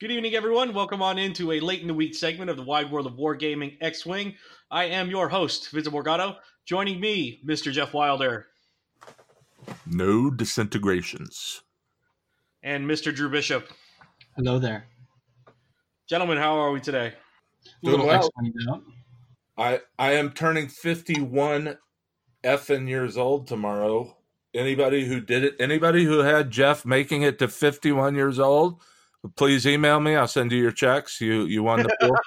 Good evening, everyone. Welcome on into a late in the week segment of the Wide World of Wargaming X-Wing. I am your host, Vincent Morgado. Joining me, Mr. Jeff Wilder. No disintegrations. And Mr. Drew Bishop. Hello there. Gentlemen, how are we today? Doing well. Out. I am turning 51 effing years old tomorrow. Anybody who did it, anybody who had Jeff making it to 51 years old, please email me. I'll send you your checks. You won the pool.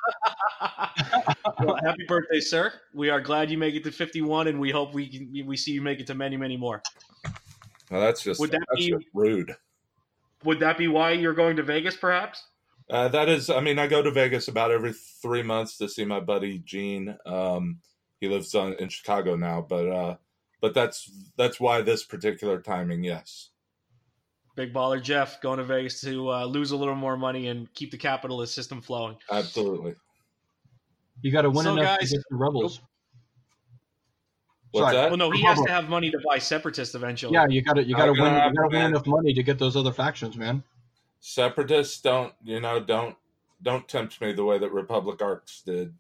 Well, happy birthday, sir. We are glad you make it to 51, and we hope we see you make it to many, many more. Well, that's just rude. Would that be why you're going to Vegas, perhaps? That is, I mean, I go to Vegas about every 3 months to see my buddy Gene. He lives in Chicago now, but that's why this particular timing, yes. Big baller Jeff going to Vegas to lose a little more money and keep the capitalist system flowing. Absolutely. You got to win enough to get the rebels. What's that? Well, no, he has to have money to buy separatists eventually. Yeah, you got to win enough money to get those other factions, man. Separatists don't tempt me the way that Republic Arcs did.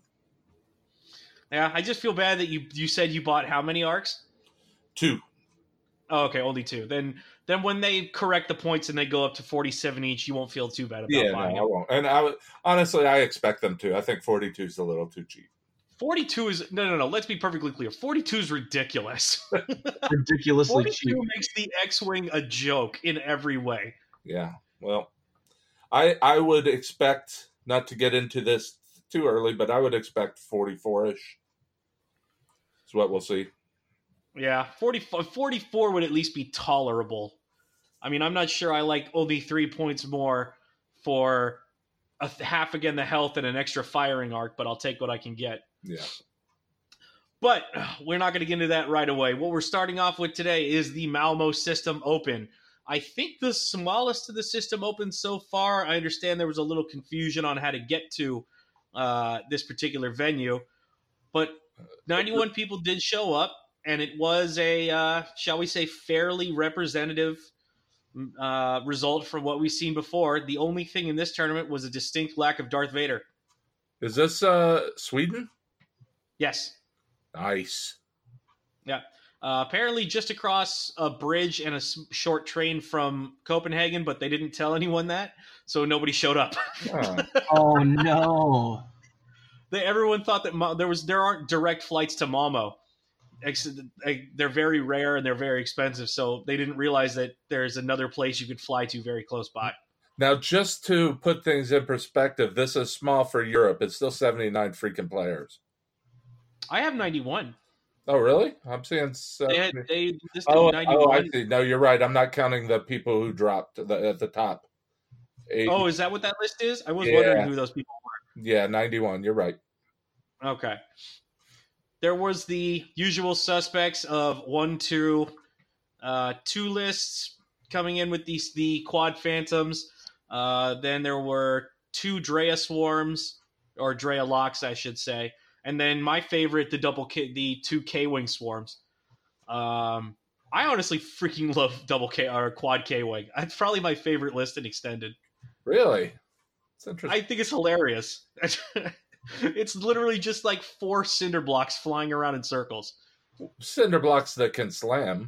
Yeah, I just feel bad that you said you bought how many arcs? 2. Oh, okay, only 2. Then when they correct the points and they go up to 47 each, you won't feel too bad about buying I won't. And honestly, I expect them to. I think 42 is a little too cheap. 42 is no. Let's be perfectly clear. 42 is ridiculous. Ridiculously 42 cheap. makes the X-wing a joke in every way. Yeah. Well, I would expect, not to get into this too early, but I would expect 44-ish. That's what we'll see. Yeah, 44 would at least be tolerable. I mean, I'm not sure I like only 3 points more for half again the health and an extra firing arc, but I'll take what I can get. Yeah. But we're not going to get into that right away. What we're starting off with today is the Malmo System Open. I think the smallest of the system open so far. I understand there was a little confusion on how to get to this particular venue, but 91 people did show up, and it was a, shall we say, fairly representative result from what we've seen before. The only thing in this tournament was a distinct lack of Darth Vader. Is this Sweden? Yes. Nice. Yeah. Apparently just across a bridge and a short train from Copenhagen, but they didn't tell anyone that, so nobody showed up. Oh, no. Everyone thought that there aren't direct flights to Malmo. They're very rare and they're very expensive, so they didn't realize that there's another place you could fly to very close by. Now, just to put things in perspective, this is small for Europe. It's still 79 freaking players. I have 91. Oh, really? I'm seeing 91. I see. No, you're right. I'm not counting the people who dropped at the top. 80. Oh, is that what that list is? I was wondering who those people were. Yeah, 91. You're right. Okay. There was the usual suspects of 1, 2, 2 lists coming in with the Quad Phantoms. Then there were 2 Drea Swarms, or Drea Locks, I should say. And then my favorite, the 2 K-Wing Swarms. I honestly freaking love double K or Quad K-Wing. It's probably my favorite list in Extended. Really? That's interesting. I think it's hilarious. It's literally just like 4 cinder blocks flying around in circles. Cinder blocks that can slam.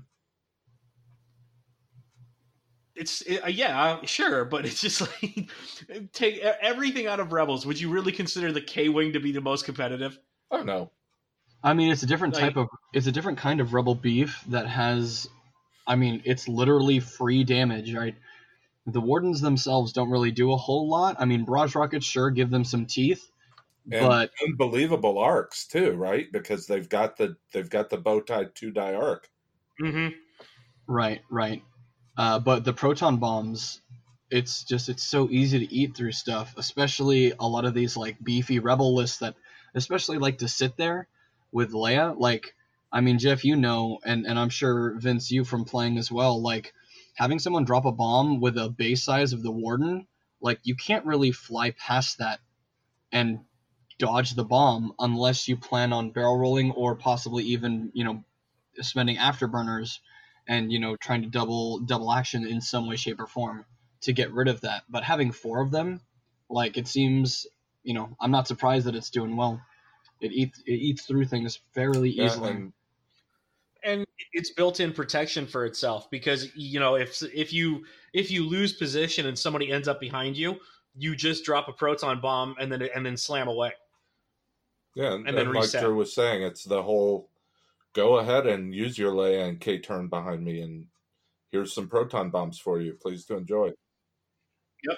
Yeah, sure, but it's just like take everything out of Rebels. Would you really consider the K-Wing to be the most competitive? Oh no. I mean, it's a different it's a different kind of Rebel beef that has, I mean, it's literally free damage, right? The Wardens themselves don't really do a whole lot. I mean, barrage rockets sure give them some teeth, but unbelievable arcs too, right? Because they've got the bow tied 2-die arc. Mm-hmm. Right. But the proton bombs, it's so easy to eat through stuff, especially a lot of these like beefy Rebel lists that especially like to sit there with Leia. Like, I mean, Jeff, you know, and I'm sure Vince, you from playing as well, like having someone drop a bomb with a base size of the Warden, like you can't really fly past that and dodge the bomb unless you plan on barrel rolling or possibly even, you know, spending afterburners and, you know, trying to double action in some way, shape, or form to get rid of that. But having 4 of them Like it seems, I'm not surprised that it's doing well. It eats through things fairly easily. And it's built-in protection for itself because if you lose position and somebody ends up behind you, you just drop a proton bomb and then slam away. Yeah, and then like Drew was saying, it's the whole go ahead and use your Leia and K turn behind me, and here's some proton bombs for you. Please to enjoy. Yep.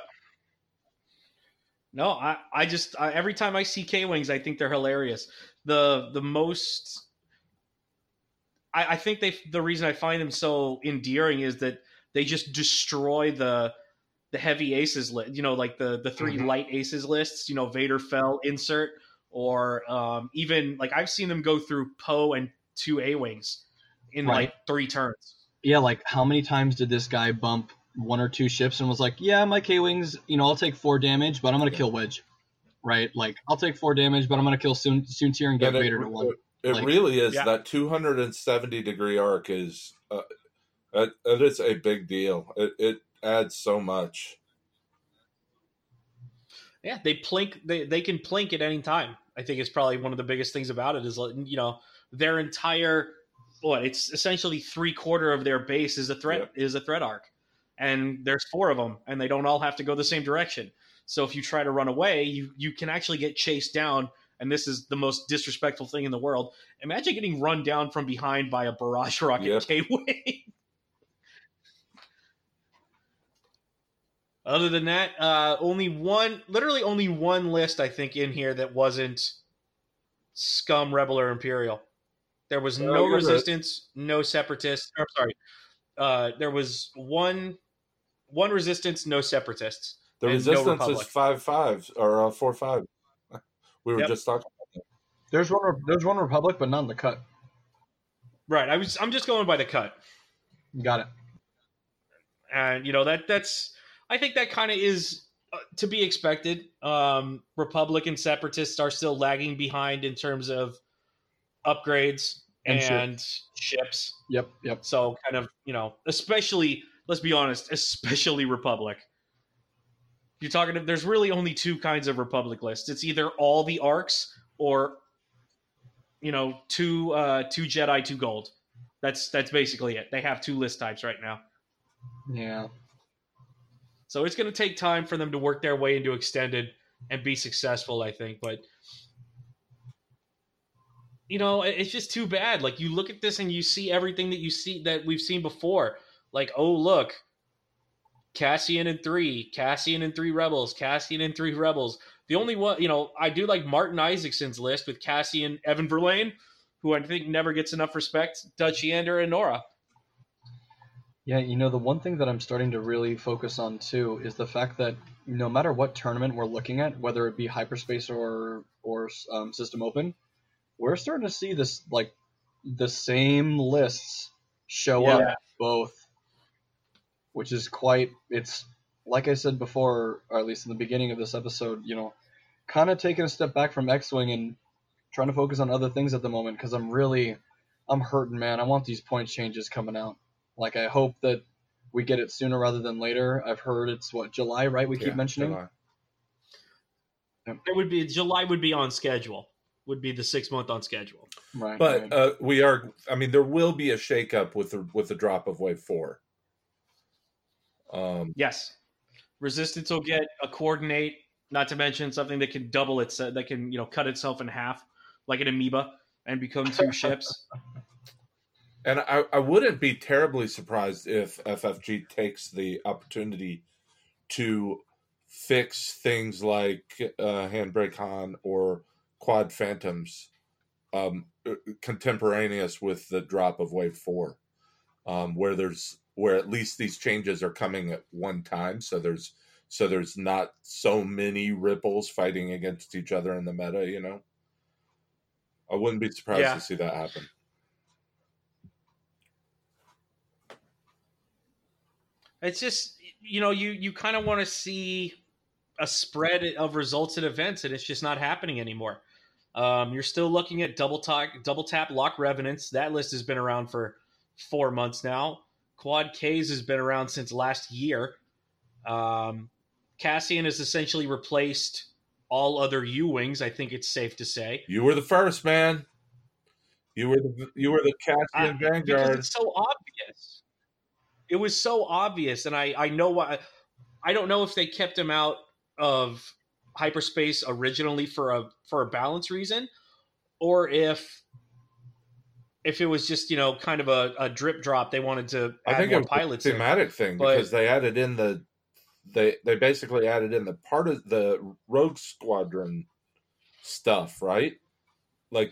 No, I just every time I see K-wings, I think they're hilarious. The most. I think the reason I find them so endearing is that they just destroy the heavy aces list. Like the 3 light aces lists. Vader fell insert, or even like I've seen them go through Poe and 2 A-wings in like 3 turns. Yeah, like how many times did this guy bump 1 or 2 ships and was like, yeah, my K-wings, I'll take 4 damage, but I'm gonna kill Wedge, right? Like I'll take 4 damage, but I'm gonna kill Soontir and get Vader to 1. It really is that 270-degree arc is it is a big deal. It adds so much. Yeah, they plink. They can plink at any time. I think it's probably one of the biggest things about it is their entire it's essentially 3/4 of their base is a threat arc, and there's 4 of them, and they don't all have to go the same direction. So if you try to run away, you can actually get chased down. And this is the most disrespectful thing in the world. Imagine getting run down from behind by a barrage rocket K-wing. Other than that, only one list I think in here that wasn't Scum, Rebel, or Imperial. There was no Resistance, no Separatists. I'm sorry. There was one Resistance, no Separatists. The Resistance is 5/5 or 4/5. We were just talking about that. There's one Republic, but not in the cut. Right. I'm just going by the cut. Got it. And that's I think that kind of is to be expected. Republic and Separatists are still lagging behind in terms of upgrades and ships. Yep. So kind of especially, let's be honest, especially Republic. You're talking. There's really only 2 kinds of Republic lists. It's either all the arcs or, 2 Jedi, 2 gold. That's basically it. They have 2 list types right now. Yeah. So it's going to take time for them to work their way into extended and be successful, I think. But it's just too bad. Like you look at this and you see everything that we've seen before. Like, oh look. Cassian and 3 Rebels, Cassian and 3 Rebels. The only one, I do like Martin Isaacson's list with Cassian, Evan Verlaine, who I think never gets enough respect, Dutch Yander, and Nora. Yeah, the one thing that I'm starting to really focus on too is the fact that no matter what tournament we're looking at, whether it be hyperspace or system open, we're starting to see this like the same lists show up both. Which is it's like I said before, or at least in the beginning of this episode, kind of taking a step back from X-Wing and trying to focus on other things at the moment because I'm hurting, man. I want these point changes coming out. Like, I hope that we get it sooner rather than later. I've heard it's July, right? We keep mentioning. July. It would be July would be on schedule. Would be the 6 month on schedule. Right. But there will be a shakeup with the drop of Wave 4. Yes, Resistance will get a coordinate, not to mention something that can double its that can cut itself in half like an amoeba and become 2 ships. And I wouldn't be terribly surprised if FFG takes the opportunity to fix things like Handbrake Han or Quad Phantoms contemporaneous with the drop of Wave 4, where at least these changes are coming at one time, so there's not so many ripples fighting against each other in the meta. I wouldn't be surprised to see that happen. It's just you kind of want to see a spread of results at events, and it's just not happening anymore. You're still looking at double tap lock revenants. That list has been around for 4 months now. Quad Ks has been around since last year. Cassian has essentially replaced all other U-wings. I think it's safe to say. You were the first, man. You were the Cassian Because vanguard. it's so obvious. It was so obvious, and I know why. I don't know if they kept him out of hyperspace originally for a balance reason, or if it was just kind of a drip drop. They wanted to I add think more it was pilots a in. thematic thing But- because they added in they basically added in the part of the Rogue Squadron stuff, right? Like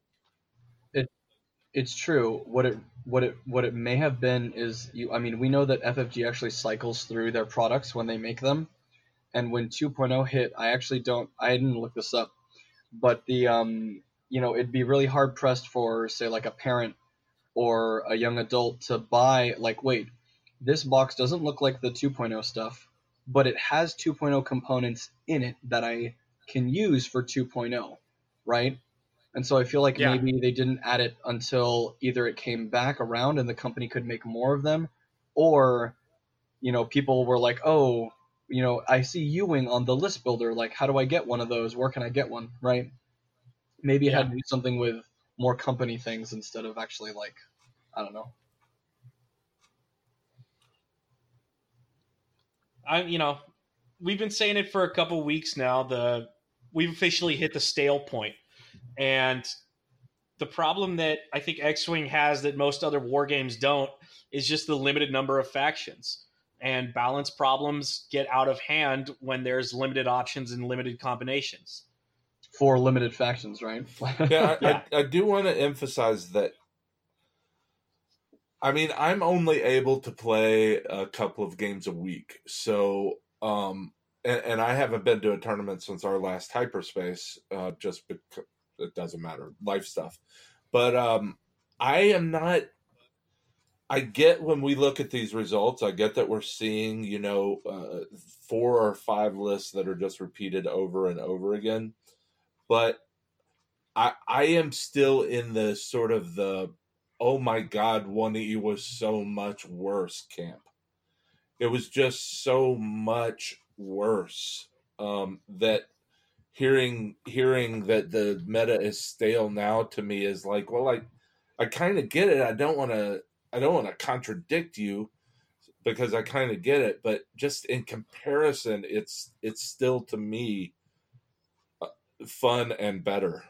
It's true. What it may have been is we know that FFG actually cycles through their products when they make them, and when 2.0 hit, I didn't look this up, but it'd be really hard pressed for, say, like a parent or a young adult to buy, like, wait, this box doesn't look like the 2.0 stuff, but it has 2.0 components in it that I can use for 2.0, right? And so I feel like maybe they didn't add it until either it came back around and the company could make more of them, or, people were like, oh, I see U-Wing on the list builder. Like, how do I get one of those? Where can I get one, right? Maybe it had to do something with more company things instead of actually, like, I don't know. We've been saying it for a couple weeks now. We've officially hit the stale point. And the problem that I think X-Wing has that most other war games don't is just the limited number of factions. And balance problems get out of hand when there's limited options and limited combinations. For limited factions, right? I do want to emphasize that. I mean, I'm only able to play a couple of games a week. So, and I haven't been to a tournament since our last hyperspace, just because it doesn't matter, life stuff. But I am not. I get when we look at these results, I get that we're seeing 4 or 5 lists that are just repeated over and over again. But I am still in the sort of the, oh my God, 1E was so much worse camp. It was just so much worse that hearing that the meta is stale now to me is like, well, I kind of get it. I don't want to contradict you because I kind of get it, but just in comparison, it's still to me fun and better.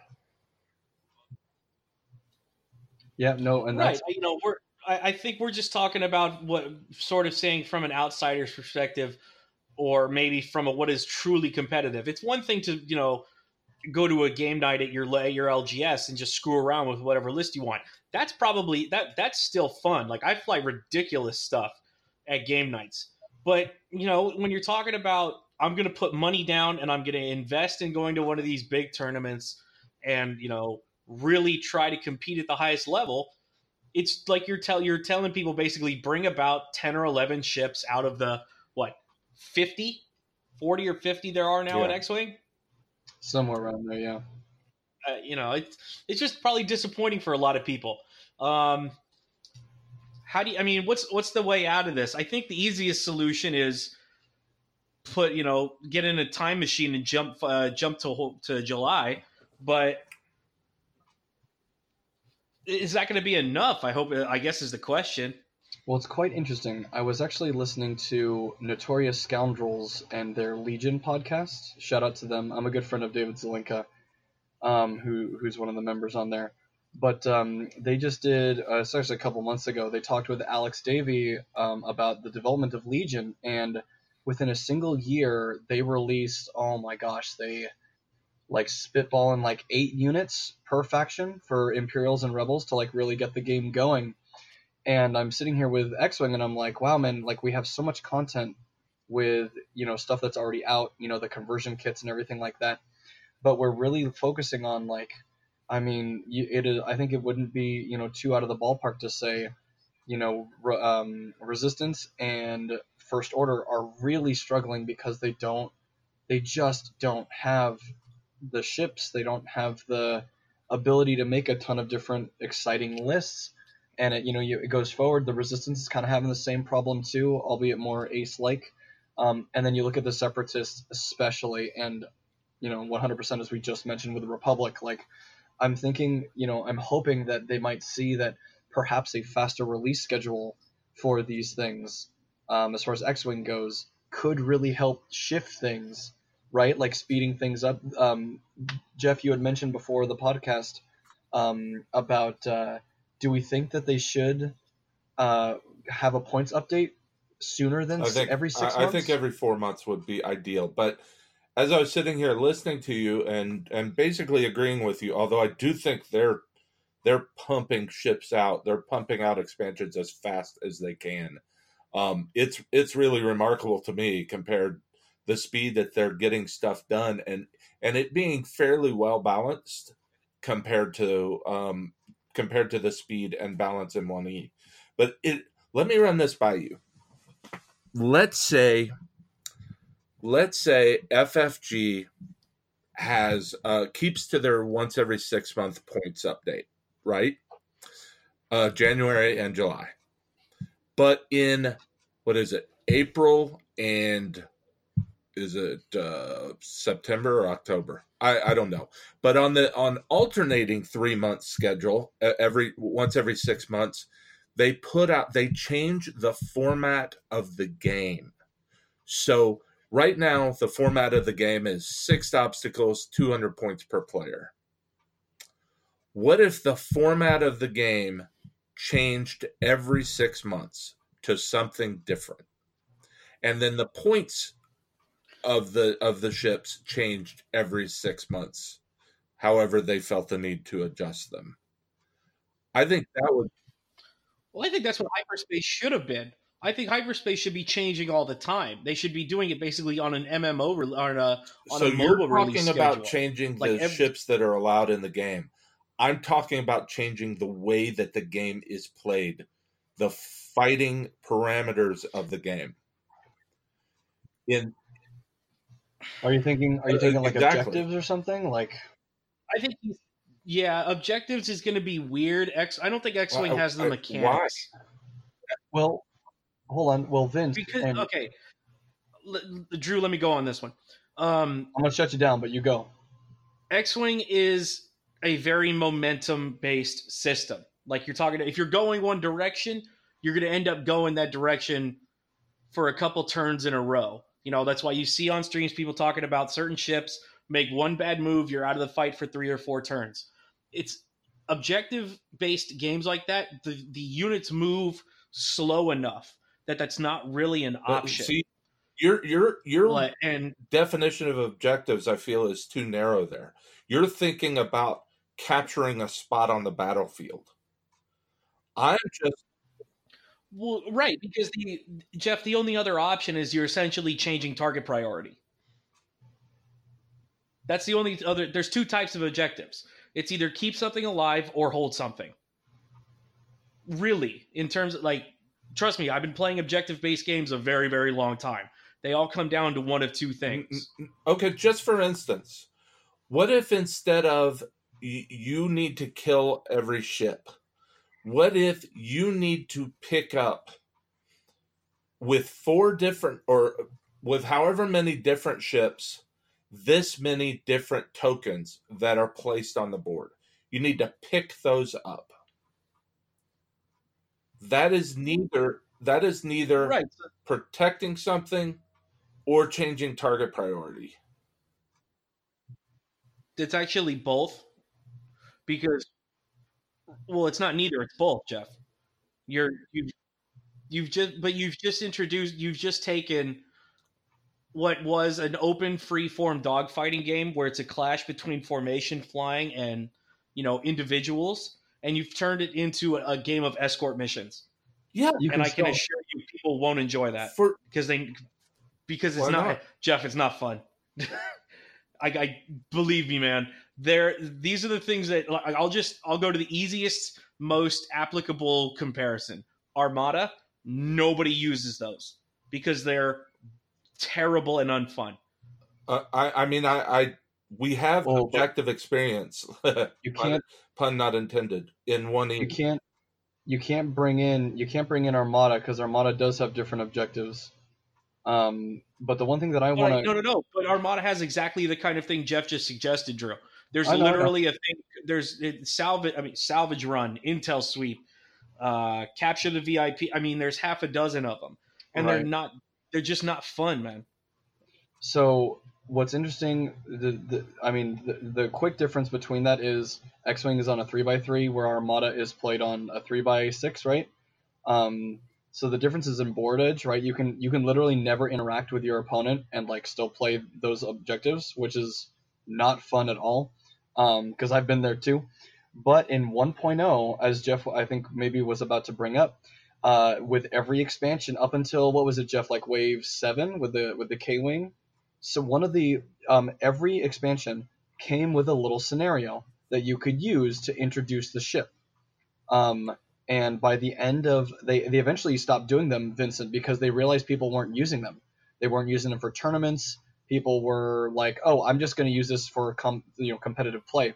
Yeah, no, and right. That's I think we're just talking about what sort of saying from an outsider's perspective, or maybe from what is truly competitive. It's one thing to go to a game night at your LGS and just screw around with whatever list you want. That's probably that's still fun. Like, I fly ridiculous stuff at game nights, but when you're talking about, I'm going to put money down and I'm going to invest in going to one of these big tournaments and really try to compete at the highest level. It's like you're telling people basically bring about 10 or 11 ships out of the 40 or 50 there are now in X-Wing. Somewhere around there, yeah. It's just probably disappointing for a lot of people. What's the way out of this? I think the easiest solution is get in a time machine and jump to July, but is that going to be enough? I guess is the question. Well, it's quite interesting. I was actually listening to Notorious Scoundrels and their Legion podcast. Shout out to them. I'm a good friend of David Zelinka, who's one of the members on there. But they just did, it's actually a couple months ago, they talked with Alex Davey about the development of Legion, and within a single year, they released, oh my gosh, they spitballing 8 units per faction for Imperials and Rebels to really get the game going. And I'm sitting here with X-Wing and I'm like, wow, man, we have so much content with, stuff that's already out, the conversion kits and everything like that. But we're really focusing on I think it wouldn't be, too out of the ballpark to say, Resistance and First Order are really struggling because they just don't have the ships. They don't have the ability to make a ton of different exciting lists. And it goes forward. The Resistance is kind of having the same problem too, albeit more Ace-like. And then you look at the Separatists especially, and 100% as we just mentioned with the Republic. Like, I'm thinking, I'm hoping that they might see that perhaps a faster release schedule for these things, as far as X-Wing goes, could really help shift things, right? Like speeding things up. Jeff, you had mentioned before the podcast about do we think that they should have a points update sooner than every 6 months? I think every 4 months would be ideal. But as I was sitting here listening to you and basically agreeing with you, although I do think they're pumping ships out, they're pumping out expansions as fast as they can. It's really remarkable to me compared the speed that they're getting stuff done and it being fairly well balanced compared to the speed and balance in 1E. But let me run this by you. Let's say FFG has keeps to their once every 6 month points update, right? January and July. But in April and is it September or October? I don't know. But on alternating 3 month schedule, once every 6 months, they change the format of the game. So right now, the format of the game is 6 obstacles, 200 points per player. What if the format of the game changed every 6 months to something different? And then the points of the ships changed every 6 months, however they felt the need to adjust them. I think that would... Well, I think that's what hyperspace should have been. I think hyperspace should be changing all the time. They should be doing it basically on an MMO or on a mobile release schedule. So you're talking about changing the ships that are allowed in the game. I'm talking about changing the way that the game is played, the fighting parameters of the game. Are you thinking like exactly. Objectives or something? Like, I think objectives is going to be weird. I don't think X-Wing has the mechanics. Why? Well, hold on. Well, Vince. Okay, Drew, let me go on this one. I'm going to shut you down, but you go. X-Wing is a very momentum-based system. Like you're talking, if you're going one direction, you're going to end up going that direction for a couple turns in a row. That's why you see on streams people talking about certain ships make one bad move, you're out of the fight for 3 or 4 turns. It's objective-based games like that. The units move slow enough that's not really an option. See, your definition of objectives, I feel, is too narrow there. You're thinking about capturing a spot on the battlefield. I'm just... Well, right, because the only other option is you're essentially changing target priority. That's the only other... There's 2 types of objectives. It's either keep something alive or hold something. Really, in terms of, trust me, I've been playing objective-based games a very, very long time. They all come down to one of 2 things. Okay, just for instance, what if instead of you need to kill every ship, what if you need to pick up with 4 different, or with however many different ships, this many different tokens that are placed on the board? You need to pick those up. That is neither right. Protecting something or changing target priority. It's actually both, because it's not neither, it's both, Jeff. You've just taken what was an open free-form dogfighting game where it's a clash between formation flying and individuals, and you've turned it into a game of escort missions. Yeah, and I can assure you, people won't enjoy that because it's not, Jeff. It's not fun. I believe me, man. These are the things that I'll go to the easiest, most applicable comparison. Armada. Nobody uses those because they're terrible and unfun. We have objective experience. You can't, pun not intended, in 1E. You can't bring in Armada because Armada does have different objectives. But the one thing that I But want to no. But Armada has exactly the kind of thing Jeff just suggested, Drew. There's I know. literally a thing. There's salvage run, intel sweep, capture the VIP. I mean, there's half a dozen of them, and Right. they're just not fun, man. So what's interesting, the quick difference between that is X-wing is on a 3x3, where Armada is played on a 3x6, right? So the difference is in board edge, right? You can literally never interact with your opponent and like still play those objectives, which is not fun at all. Because I've been there too. But in 1.0, as Jeff I think maybe was about to bring up, with every expansion up until what was it, Jeff? Like wave 7 with the K-wing. So one of the every expansion came with a little scenario that you could use to introduce the ship. And by the end of they eventually stopped doing them, Vincent, because they realized people weren't using them. They weren't using them for tournaments. People were like, "Oh, I'm just going to use this for competitive play."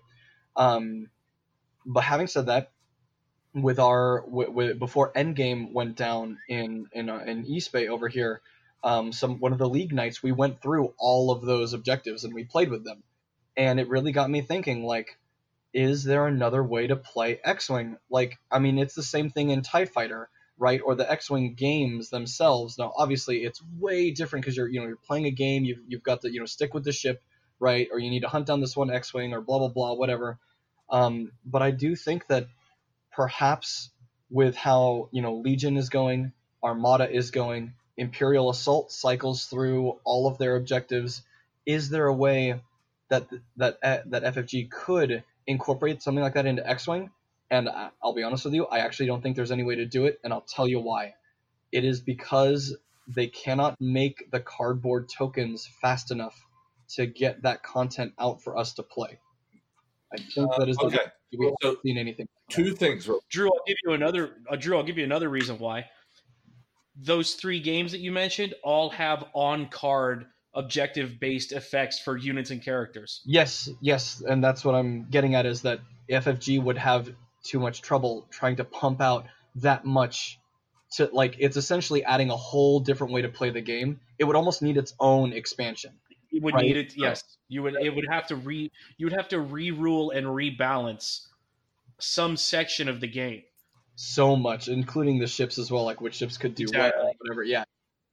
But having said that, with before Endgame went down in East Bay over here, one of the league nights we went through all of those objectives and we played with them, and it really got me thinking, like, is there another way to play X-wing? Like, I mean, it's the same thing in TIE Fighter, right? Or the X-wing games themselves. Now, obviously, it's way different because you're playing a game. You've got to stick with the ship, right? Or you need to hunt down this one X-wing or blah blah blah, whatever. But I do think that perhaps with how Legion is going, Armada is going, Imperial Assault cycles through all of their objectives. Is there a way that FFG could incorporate something like that into X-wing? And I'll be honest with you, I actually don't think there's any way to do it, and I'll tell you why. It is because they cannot make the cardboard tokens fast enough to get that content out for us to play. I think that is okay. We haven't seen anything. Two things. Drew, I'll give you another reason why. Those 3 games that you mentioned all have on-card objective-based effects for units and characters. Yes, and that's what I'm getting at, is that FFG would have too much trouble trying to pump out that much. To like, it's essentially adding a whole different way to play the game. It would almost need its own expansion. It would need it. Yes, you would. It would have to You would have to re-rule and rebalance some section of the game. So much, including the ships as well, like which ships could do what, whatever. Yeah.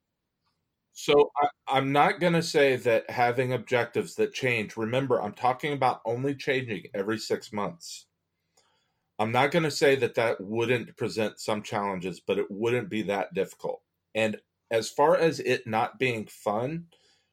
So I'm not going to say that having objectives that change. Remember, I'm talking about only changing every 6 months. I'm not going to say that wouldn't present some challenges, but it wouldn't be that difficult. And as far as it not being fun,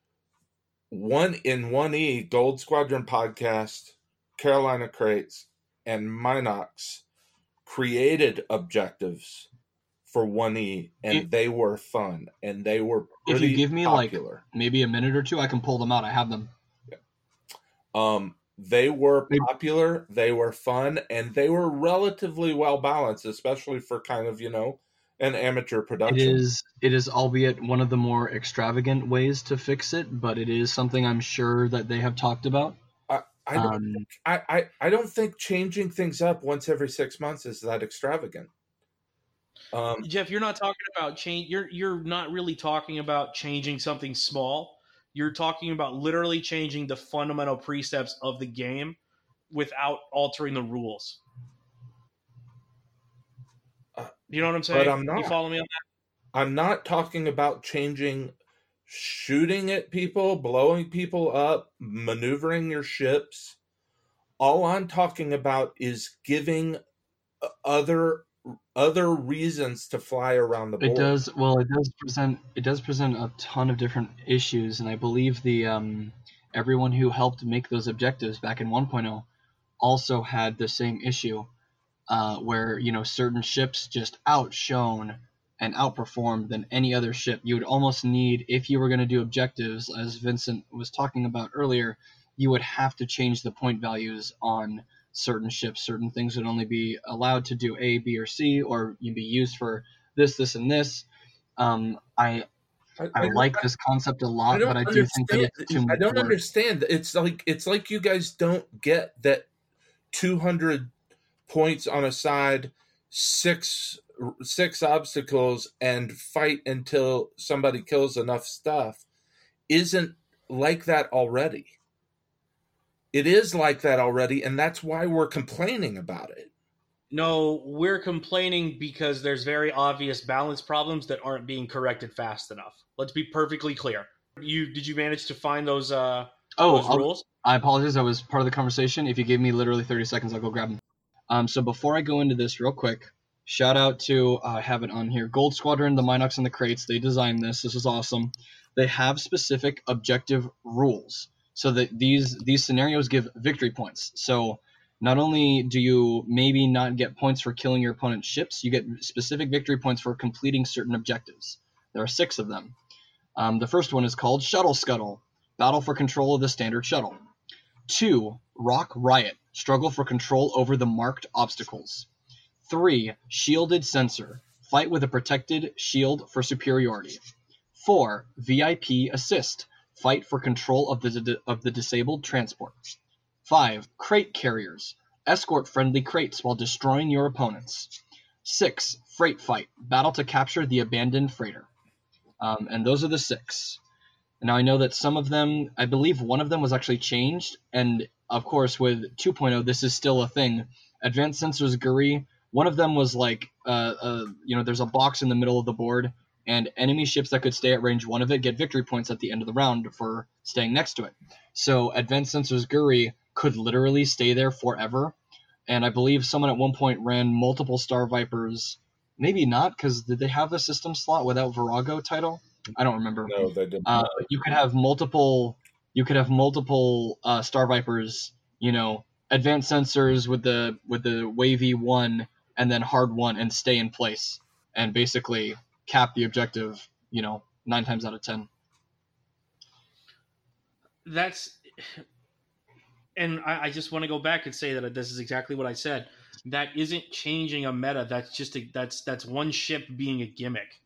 in 1E, Gold Squadron Podcast, Carolina Crates, and Minox created objectives for 1E, and they were fun, and they were pretty If you give me popular. Like maybe a minute or two, I can pull them out. I have them. Yeah. They were popular, they were fun, and they were relatively well balanced, especially for kind of, an amateur production. It is albeit one of the more extravagant ways to fix it, but it is something I'm sure that they have talked about. I don't think changing things up once every 6 months is that extravagant. Jeff, you're not talking about change. You're not really talking about changing something small. You're talking about literally changing the fundamental precepts of the game without altering the rules. You know what I'm saying? But I'm not. You follow me on that? I'm not talking about changing, shooting at people, blowing people up, maneuvering your ships. All I'm talking about is giving other reasons to fly around the board. It does present a ton of different issues, and I believe the everyone who helped make those objectives back in 1.0 also had the same issue, where certain ships just outshone and outperformed than any other ship. You would almost need, if you were going to do objectives, as Vincent was talking about earlier, you would have to change the point values on certain ships. Certain things would only be allowed to do A, B, or C, or you'd be used for this, and this. I like this concept a lot, but I do think that it's too much. I don't understand. It's like you guys don't get that 200 points on a side, 6 6 obstacles and fight until somebody kills enough stuff isn't like that already. It is like that already, and that's why we're complaining about it. No, we're complaining because there's very obvious balance problems that aren't being corrected fast enough. Let's be perfectly clear. Did you manage to find those rules? I apologize. I was part of the conversation. If you give me literally 30 seconds, I'll go grab them. So before I go into this real quick, shout out to, I have it on here, Gold Squadron, the Minox and the Crates. They designed this. This is awesome. They have specific objective rules so that these scenarios give victory points. So not only do you maybe not get points for killing your opponent's ships, you get specific victory points for completing certain objectives. There are 6 of them. The first one is called Shuttle Scuttle, battle for control of the standard shuttle. 2, Rock Riot, struggle for control over the marked obstacles. 3, Shielded Sensor, fight with a protected shield for superiority. 4, VIP Assist, fight for control of the disabled transport. 5, Crate Carriers, escort friendly crates while destroying your opponents. 6, Freight Fight, battle to capture the abandoned freighter. And those are the 6. Now I know that some of them, I believe one of them was actually changed, and of course with 2.0 this is still a thing. Advanced Sensors GURI, one of them was like, there's a box in the middle of the board, and enemy ships that could stay at range 1 of it get victory points at the end of the round for staying next to it. So Advanced Sensors GURI could literally stay there forever, and I believe someone at one point ran multiple Star Vipers. Maybe not, because did they have the system slot without Virago title? I don't remember. No, they didn't. You could have multiple. Star Vipers. Advanced Sensors with the wavy 1 and then hard 1 and stay in place and basically cap the objective. 9 times out of 10. And I just want to go back and say that this is exactly what I said. That isn't changing a meta. That's just that's one ship being a gimmick.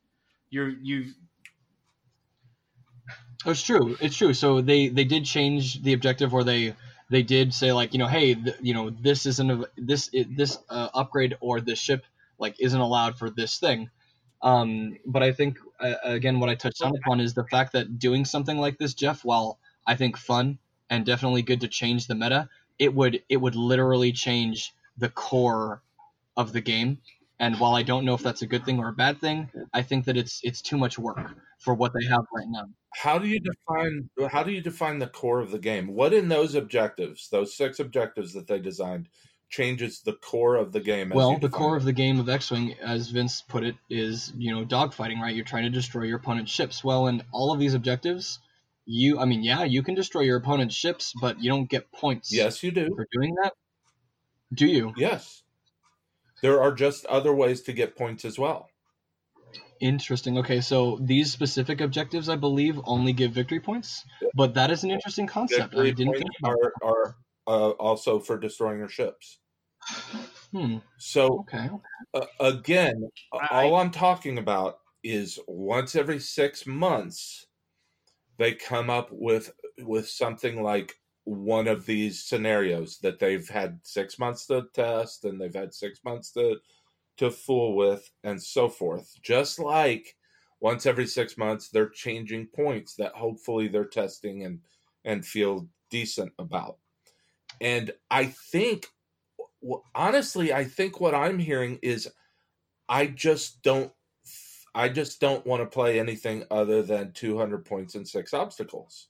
It's true. So they did change the objective where they did say like, hey, this isn't this upgrade or this ship like isn't allowed for this thing. But I think again what I touched on upon is the fact that doing something like this, Jeff, while I think fun and definitely good to change the meta, it would literally change the core of the game. And while I don't know if that's a good thing or a bad thing, I think that it's too much work for what they have right now. How do you define the core of the game? What in those objectives, those 6 objectives that they designed, changes the core of the game? Well, the core of the game of X-Wing, as Vince put it, is dogfighting, right? You're trying to destroy your opponent's ships. Well, in all of these objectives, you can destroy your opponent's ships, but you don't get points. Yes, you do. For doing that. Do you? Yes. There are just other ways to get points as well. Interesting. Okay, so these specific objectives, I believe, only give victory points, but that is an interesting concept. Victory points are also for destroying your ships. So, okay. Again, all I'm talking about is once every 6 months, they come up with something like one of these scenarios that they've had 6 months to test and they've had 6 months to fool with and so forth. Just like once every 6 months, they're changing points that hopefully they're testing and feel decent about. And I think, honestly, what I'm hearing is I just don't want to play anything other than 200 points and 6 obstacles.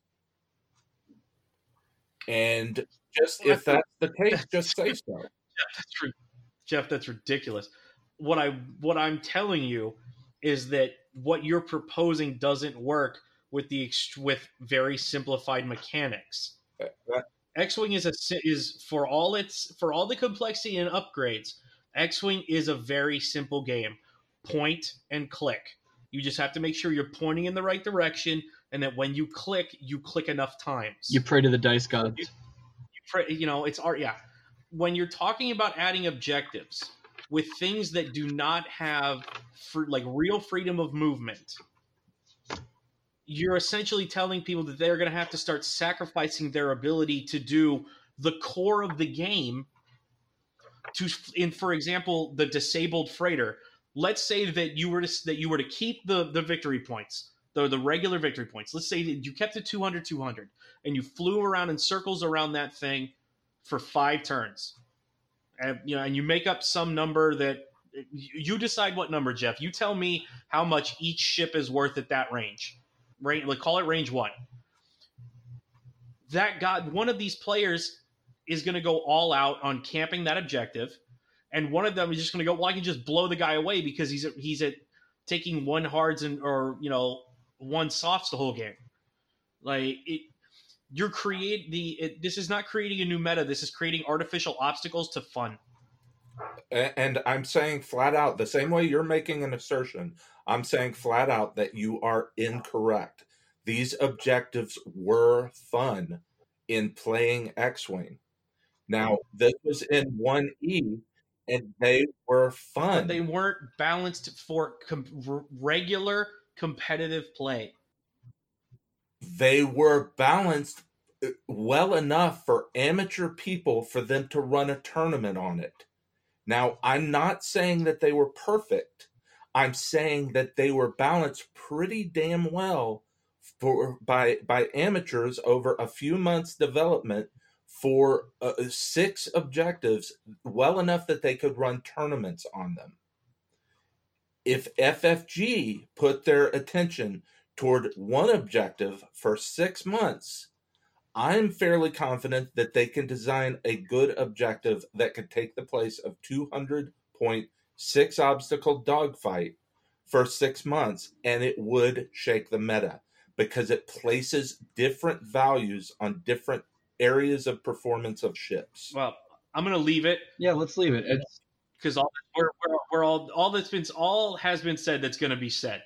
And if that's the case, just say so. Jeff, that's ridiculous. What I'm telling you is that what you're proposing doesn't work with very simplified mechanics. X-Wing is for all the complexity and upgrades. X-Wing is a very simple game. Point and click. You just have to make sure you're pointing in the right direction, and that when you click enough times. You pray to the dice gods. You pray, it's art. Yeah. When you're talking about adding objectives with things that do not have real freedom of movement, you're essentially telling people that they're going to have to start sacrificing their ability to do the core of the game. For example, the disabled freighter. let's say that you were to keep the victory points, the regular victory points. Let's say that you kept it 200, 200, and you flew around in circles around that thing for 5 turns. And you make up some number that you decide what number, Jeff. You tell me how much each ship is worth at that range. Right, like call it range 1. One of these players is going to go all out on camping that objective, and one of them is just going to go, well, I can just blow the guy away because he's at taking 1 hards or 1 softs the whole game. Like this is not creating a new meta. This is creating artificial obstacles to fun. And I'm saying flat out, the same way you're making an assertion, I'm saying flat out that you are incorrect. These objectives were fun in playing X-Wing. Now, this was in 1E, and they were fun. But they weren't balanced for regular competitive play. They were balanced well enough for amateur people for them to run a tournament on it. Now, I'm not saying that they were perfect. I'm saying that they were balanced pretty damn well by amateurs over a few months development for 6 objectives, well enough that they could run tournaments on them. If FFG put their attention toward 1 objective for 6 months, I'm fairly confident that they can design a good objective that could take the place of 200-point 6 obstacle dogfight for 6 months, and it would shake the meta because it places different values on different areas of performance of ships. Well, I'm going to leave it. Yeah, let's leave it. Because all has been said that's going to be said.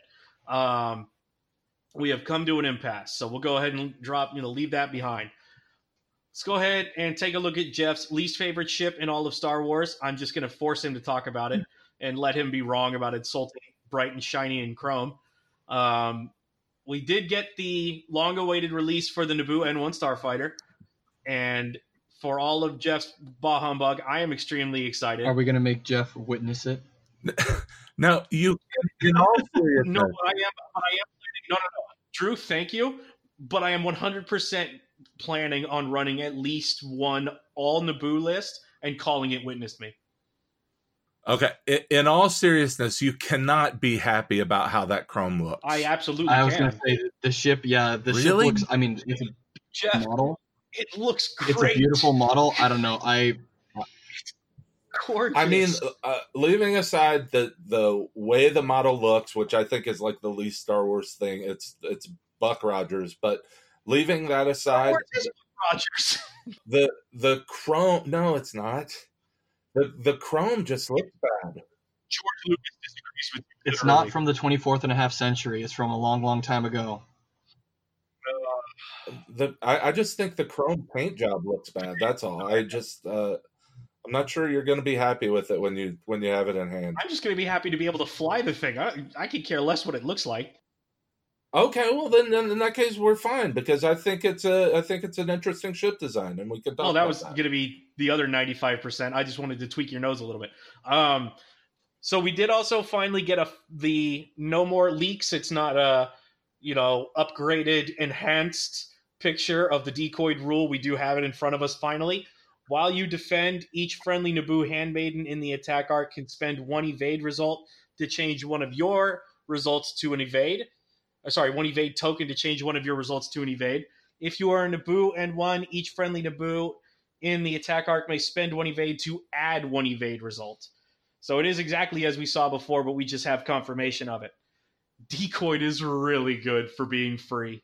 We have come to an impasse, so we'll go ahead and leave that behind. Let's go ahead and take a look at Jeff's least favorite ship in all of Star Wars. I'm just going to force him to talk about it and let him be wrong about insulting bright and shiny and chrome. We did get the long-awaited release for the Naboo N1 Starfighter, and for all of Jeff's bah humbug, I am extremely excited. Are we going to make Jeff witness it? No, you. In all seriousness. No, I am. No. Drew, thank you. But I am 100% planning on running at least one all Naboo list and calling it Witness Me. Okay. In all seriousness, you cannot be happy about how that Chrome looks. I absolutely can. I was going to say the ship, ship looks, it's a Jeff, model. It looks great. It's a beautiful model. I don't know. Gorgeous. I mean, leaving aside the way the model looks, which I think is like the least Star Wars thing, it's Buck Rogers. But leaving that aside, Rogers. the Chrome, no, it's not. The Chrome just looks bad. George Lucas disagrees with you. It's not from the 24th and a half century. It's from a long, long time ago. I just think the Chrome paint job looks bad. That's all. I'm not sure you're going to be happy with it when you have it in hand. I'm just going to be happy to be able to fly the thing. I could care less what it looks like. Okay, well then in that case we're fine because I think it's an interesting ship design and we could talk. Oh, that was going to be the other 95%. I just wanted to tweak your nose a little bit. So we did also finally get the no more leaks. It's not a upgraded, enhanced picture of the decoyed rule. We do have it in front of us finally. While you defend, each friendly Naboo handmaiden in the attack arc can spend 1 evade result to change one of your results to an evade. 1 evade token to change one of your results to an evade. If you are a Naboo N1, each friendly Naboo in the attack arc may spend 1 evade to add 1 evade result. So it is exactly as we saw before, but we just have confirmation of it. Decoyed is really good for being free.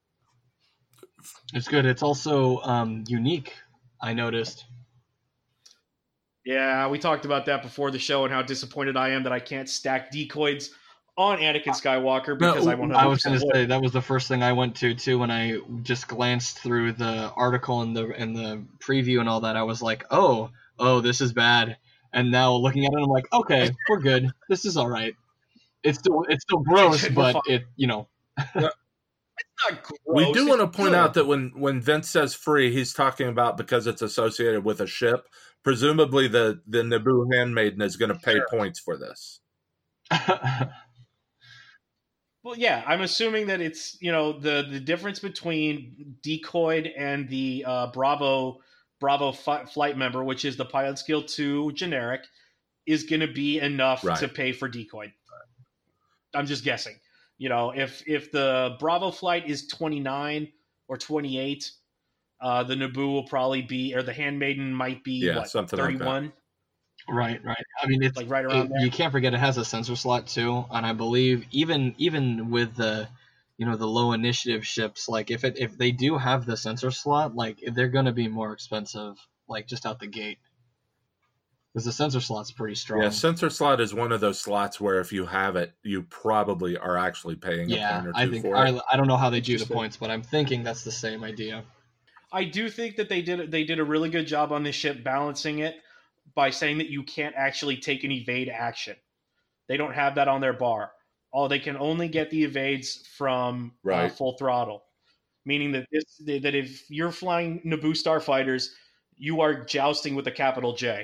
It's good. It's also unique, I noticed. Yeah, we talked about that before the show and how disappointed I am that I can't stack decoys on Anakin Skywalker because I was going to say that was the first thing I went to too when I just glanced through the article and the preview and all that. I was like, oh, this is bad. And now looking at it, I'm like, okay, we're good. This is all right. It's still gross, but it. It's not gross. We do want to point out that when Vince says free, he's talking about because it's associated with a ship. Presumably, the Naboo handmaiden is going to pay points for this. Well, yeah, I'm assuming that it's the difference between decoyed and the Bravo flight member, which is the pilot skill 2 generic, is going to be enough to Right. pay for decoyed. I'm just guessing. If the Bravo flight is 29 or 28, the Naboo will probably be, or the Handmaiden might be something like that. 31. Right. I mean, it's like right around there. You can't forget it has a sensor slot too, and I believe even with the the low initiative ships, like if they do have the sensor slot, like they're gonna be more expensive, like just out the gate, because the sensor slot's pretty strong. Yeah, sensor slot is one of those slots where if you have it, you probably are actually paying a point or two for it. I don't know how they do the points, but I'm thinking that's the same idea. I do think that they did a really good job on this ship balancing it by saying that you can't actually take an evade action. They don't have that on their bar. They can only get the evades from full throttle, meaning that that if you're flying Naboo starfighters, you are jousting with a capital J.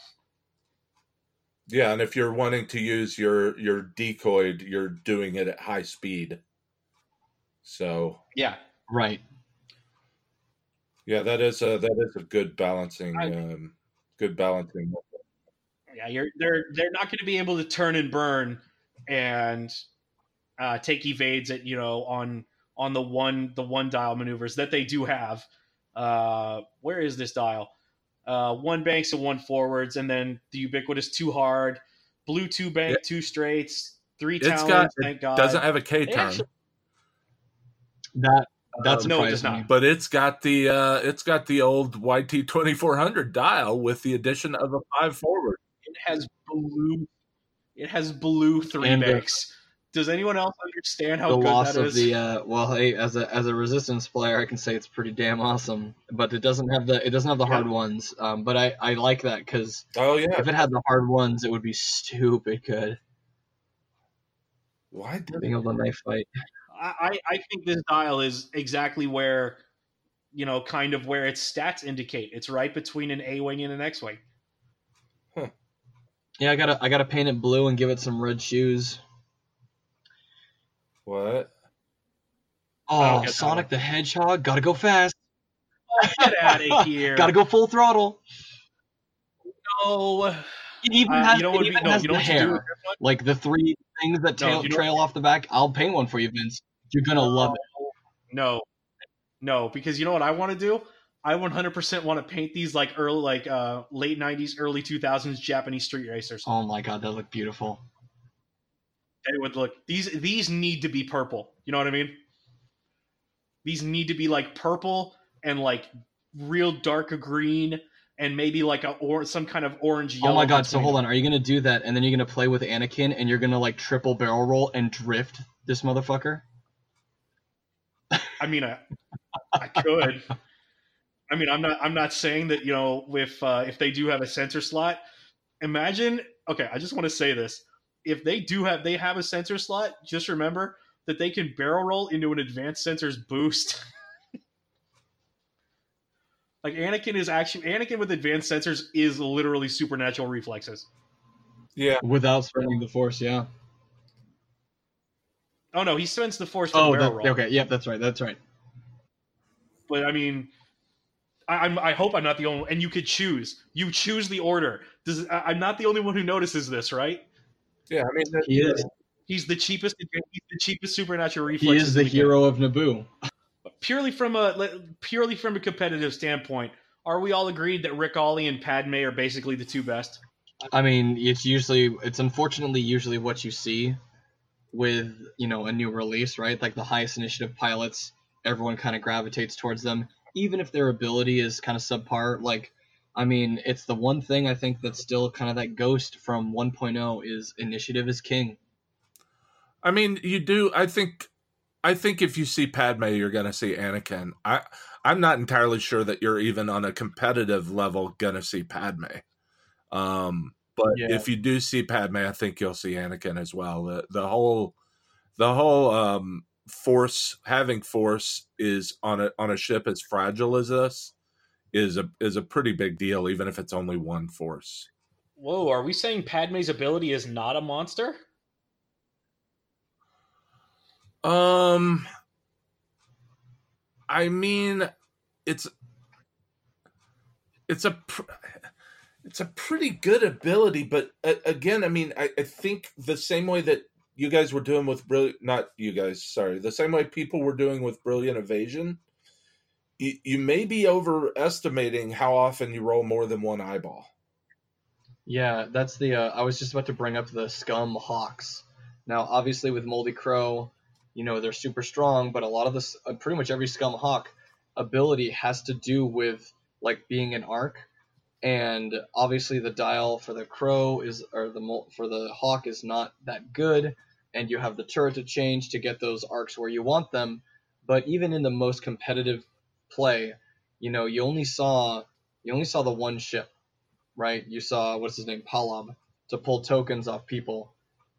Yeah, and if you're wanting to use your decoyed, you're doing it at high speed. So yeah, right. Yeah, that is a good balancing. Good balancing. Yeah, they're not going to be able to turn and burn and take evades at on the one dial maneuvers that they do have. Where is this dial? One banks and one forwards, and then the ubiquitous 2 hard, blue 2 bank, 2 straights, 3 talons. Thank God. Doesn't have a K turn. That's no, it does not. But it's got the old YT 2400 dial with the addition of a 5 forward. It has blue 3 banks. Does anyone else understand how good that is? The loss of the well, hey, as a resistance player, I can say it's pretty damn awesome. But it doesn't have the hard ones. But I like that because if it had the hard ones, it would be stupid good. Why being able to knife fight? I think this dial is exactly where kind of where its stats indicate. It's right between an A-wing and an X-wing. Huh. Yeah, I gotta paint it blue and give it some red shoes. What? Oh, Sonic the Hedgehog, gotta go fast. Oh, get out of here. Gotta go full throttle. No. It even has the hair. Like the 3 things that trail off the back. I'll paint one for you, Vince. You're gonna love it. No, because you know what I want to do? I 100% want to paint these like late 90s, early 2000s Japanese street racers. Oh my god, that look beautiful. They would look. These need to be purple. You know what I mean? These need to be like purple and like real dark green and maybe like some kind of orange yellow. Oh my god! So hold on, are you gonna do that and then you're gonna play with Anakin and you're gonna like triple barrel roll and drift this motherfucker? I mean, I could. I mean, I'm not saying that if they do have a sensor slot. Imagine. Okay, I just want to say this. If they have a sensor slot, just remember that they can barrel roll into an advanced sensors boost. Like Anakin with advanced sensors is literally supernatural reflexes. Yeah. Without spending the force, yeah. Oh no, he spends the force for barrel roll. Okay, yep, that's right. But I mean, I hope I'm not the only one. And you could choose. You choose the order. I'm not the only one who notices this, right? Yeah, I mean, he is. He's the cheapest supernatural reflexes. He is the hero of Naboo. Purely from a competitive standpoint, are we all agreed that Rick Ollie and Padme are basically the 2 best? I mean, it's unfortunately usually what you see with a new release, right? Like the highest initiative pilots, everyone kind of gravitates towards them, even if their ability is kind of subpar. Like, I mean, it's the one thing I think that's still kind of that ghost from 1.0 is initiative is king. I mean, you do. I think if you see Padme, you're going to see Anakin. I'm not entirely sure that you're even on a competitive level going to see Padme. But if you do see Padme, I think you'll see Anakin as well. The whole force, having force is on a ship as fragile as this is a pretty big deal, even if it's only one force. Whoa, are we saying Padme's ability is not a monster? I mean, it's it's a it's a pretty good ability, but again, I mean, I think the same way that you guys were doing with not you guys, sorry, the same way people were doing with Brilliant Evasion, you may be overestimating how often you roll more than one eyeball. Yeah, that's the. I was just about to bring up the Scum Hawks. Now, obviously, with Moldy Crow, they're super strong, but a lot of this, pretty much every Scum Hawk ability has to do with like being an arc, and obviously the dial for the crow for the hawk is not that good, and you have the turret to change to get those arcs where you want them. But even in the most competitive play, you only saw the one ship, right? You saw what's his name, Palab, to pull tokens off people.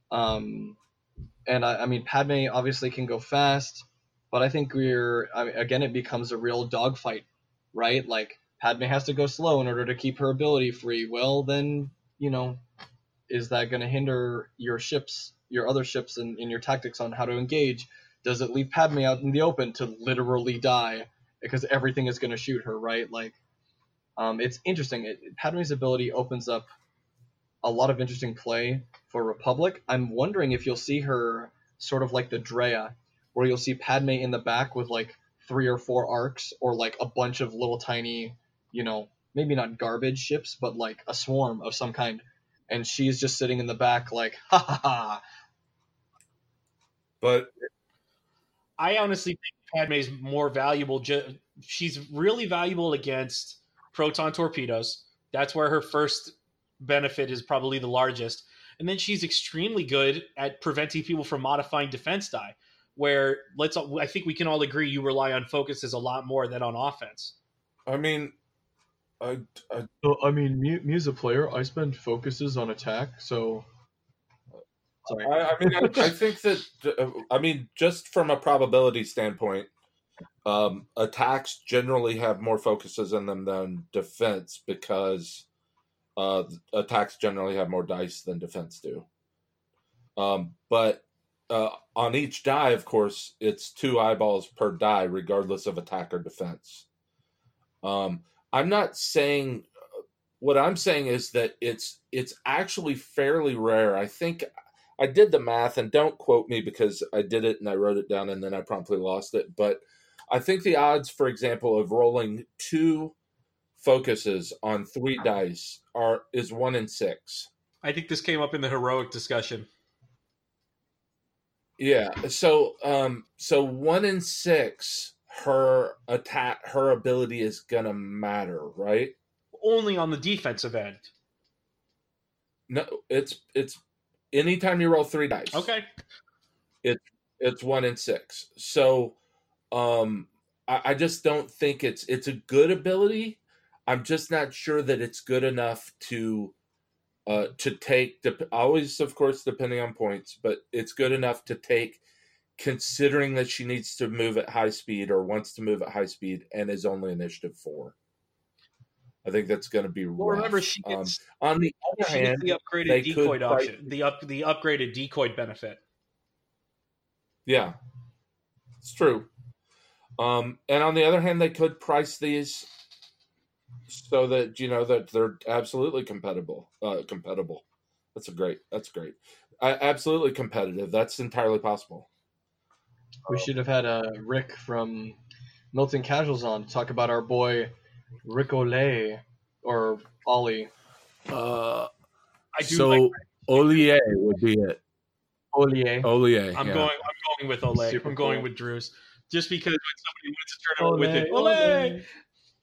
And I mean, Padme obviously can go fast, but I think again, it becomes a real dogfight, right? Like, Padme has to go slow in order to keep her ability free. Well, then, is that going to hinder your other ships in your tactics on how to engage? Does it leave Padme out in the open to literally die because everything is going to shoot her, right? Like, it's interesting. Padme's ability opens up a lot of interesting play for Republic. I'm wondering if you'll see her sort of like the Drea, where you'll see Padme in the back with like 3 or 4 arcs, or like a bunch of little tiny, maybe not garbage ships, but like a swarm of some kind, and she's just sitting in the back like, ha ha ha. But I honestly think Padme's more valuable. She's really valuable against proton torpedoes. That's where her first benefit is probably the largest. And then she's extremely good at preventing people from modifying defense die, where I think we can all agree you rely on focuses a lot more than on offense. I mean, me as a player, I spend focuses on attack, so sorry. I think that just from a probability standpoint, attacks generally have more focuses in them than defense, because attacks generally have more dice than defense do. But on each die, of course, it's 2 eyeballs per die, regardless of attack or defense. I'm not saying. What I'm saying is that it's actually fairly rare. I think I did the math, and don't quote me because I did it and I wrote it down and then I promptly lost it. But I think the odds, for example, of rolling 2 focuses on 3 dice is 1 in 6. I think this came up in the heroic discussion. Yeah. So 1 in 6, her ability is gonna matter, right? Only on the defensive end. No, it's anytime you roll 3 dice. Okay. It's 1 in 6. So I just don't think it's a good ability. I'm just not sure that it's good enough to take, always, of course, depending on points, but it's good enough to take, considering that she needs to move at high speed or wants to move at high speed and is only initiative 4. I think that's going to be rough. Well, remember, she gets, on the other hand, the upgraded decoy option, the upgraded decoy benefit. Yeah, it's true. And on the other hand, they could price these so that that they're absolutely compatible. That's great. Absolutely competitive. That's entirely possible. We should have had Rick from Milton Casuals on to talk about our boy Rick Olay, or Ollie. I do. So Ollier would be it. Ollier. I'm going with Olay. I'm going with Drews, just because when somebody wins a tournament with it,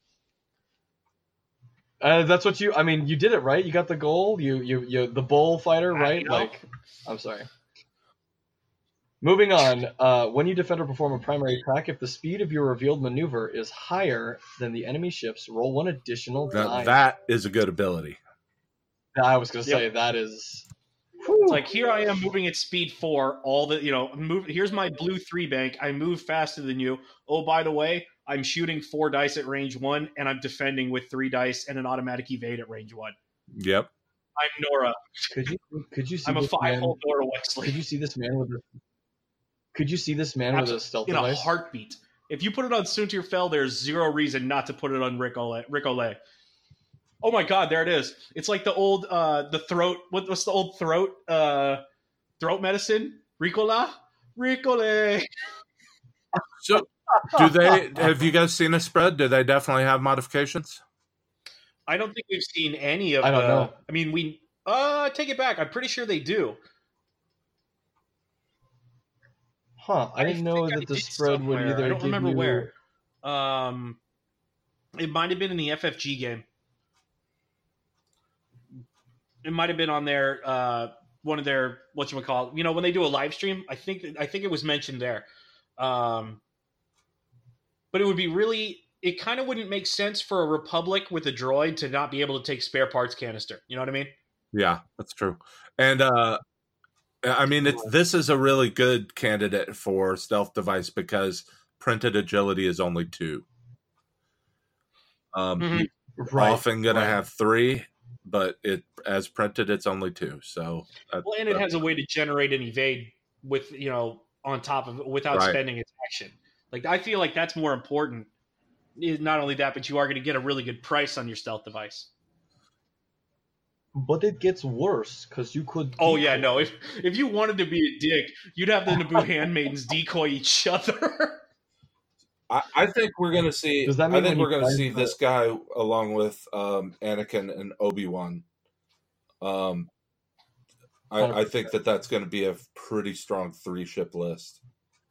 Olay. That's what you. I mean, you did it right. You got the goal. You the bullfighter, right? Like, I'm sorry. Moving on, when you defend or perform a primary attack, if the speed of your revealed maneuver is higher than the enemy ship's, roll 1 additional die. That is a good ability. I was going to say, that is... It's like, here I am moving at speed 4, here's my blue 3 bank, I move faster than you. Oh, by the way, I'm shooting 4 dice at range 1, and I'm defending with 3 dice and an automatic evade at range 1. Yep. I'm Nora. Could you see I'm a 5-hole Nora Wexley. Could you see this man with Could you see this man with a stealth in device? a heartbeat. If you put it on Soontir Fel, there's zero reason not to put it on Rick Olay. Oh my God, there it is. It's like the old the throat. What's the old throat medicine? Ricola. So, have you guys seen a spread? Do they definitely have modifications? I don't think we've seen any of I don't know. I mean, we take it back. I'm pretty sure they do. Huh? I didn't know that the spread would either. I don't remember you... where. It might have been in the FFG game. It might have been on their one of their whatchamacallit. You know, when they do a live stream, I think it was mentioned there. But it would be really. It kind of wouldn't make sense for a Republic with a droid to not be able to take spare parts canister. You know what I mean? Yeah, that's true. And I mean, this is a really good candidate for stealth device because printed agility is only 2. Often going to have 3, but as printed, it's only 2. So, and it has a way to generate an evade with on top of it without spending its action. Like I feel like that's more important. Not only that, but you are going to get a really good price on your stealth device. But it gets worse because you could. Oh yeah, no. If you wanted to be a dick, you'd have the Naboo handmaidens decoy each other. I think we're going to see. I think we're going to see this guy along with Anakin and Obi-Wan. I think that's going to be a pretty strong 3-ship list.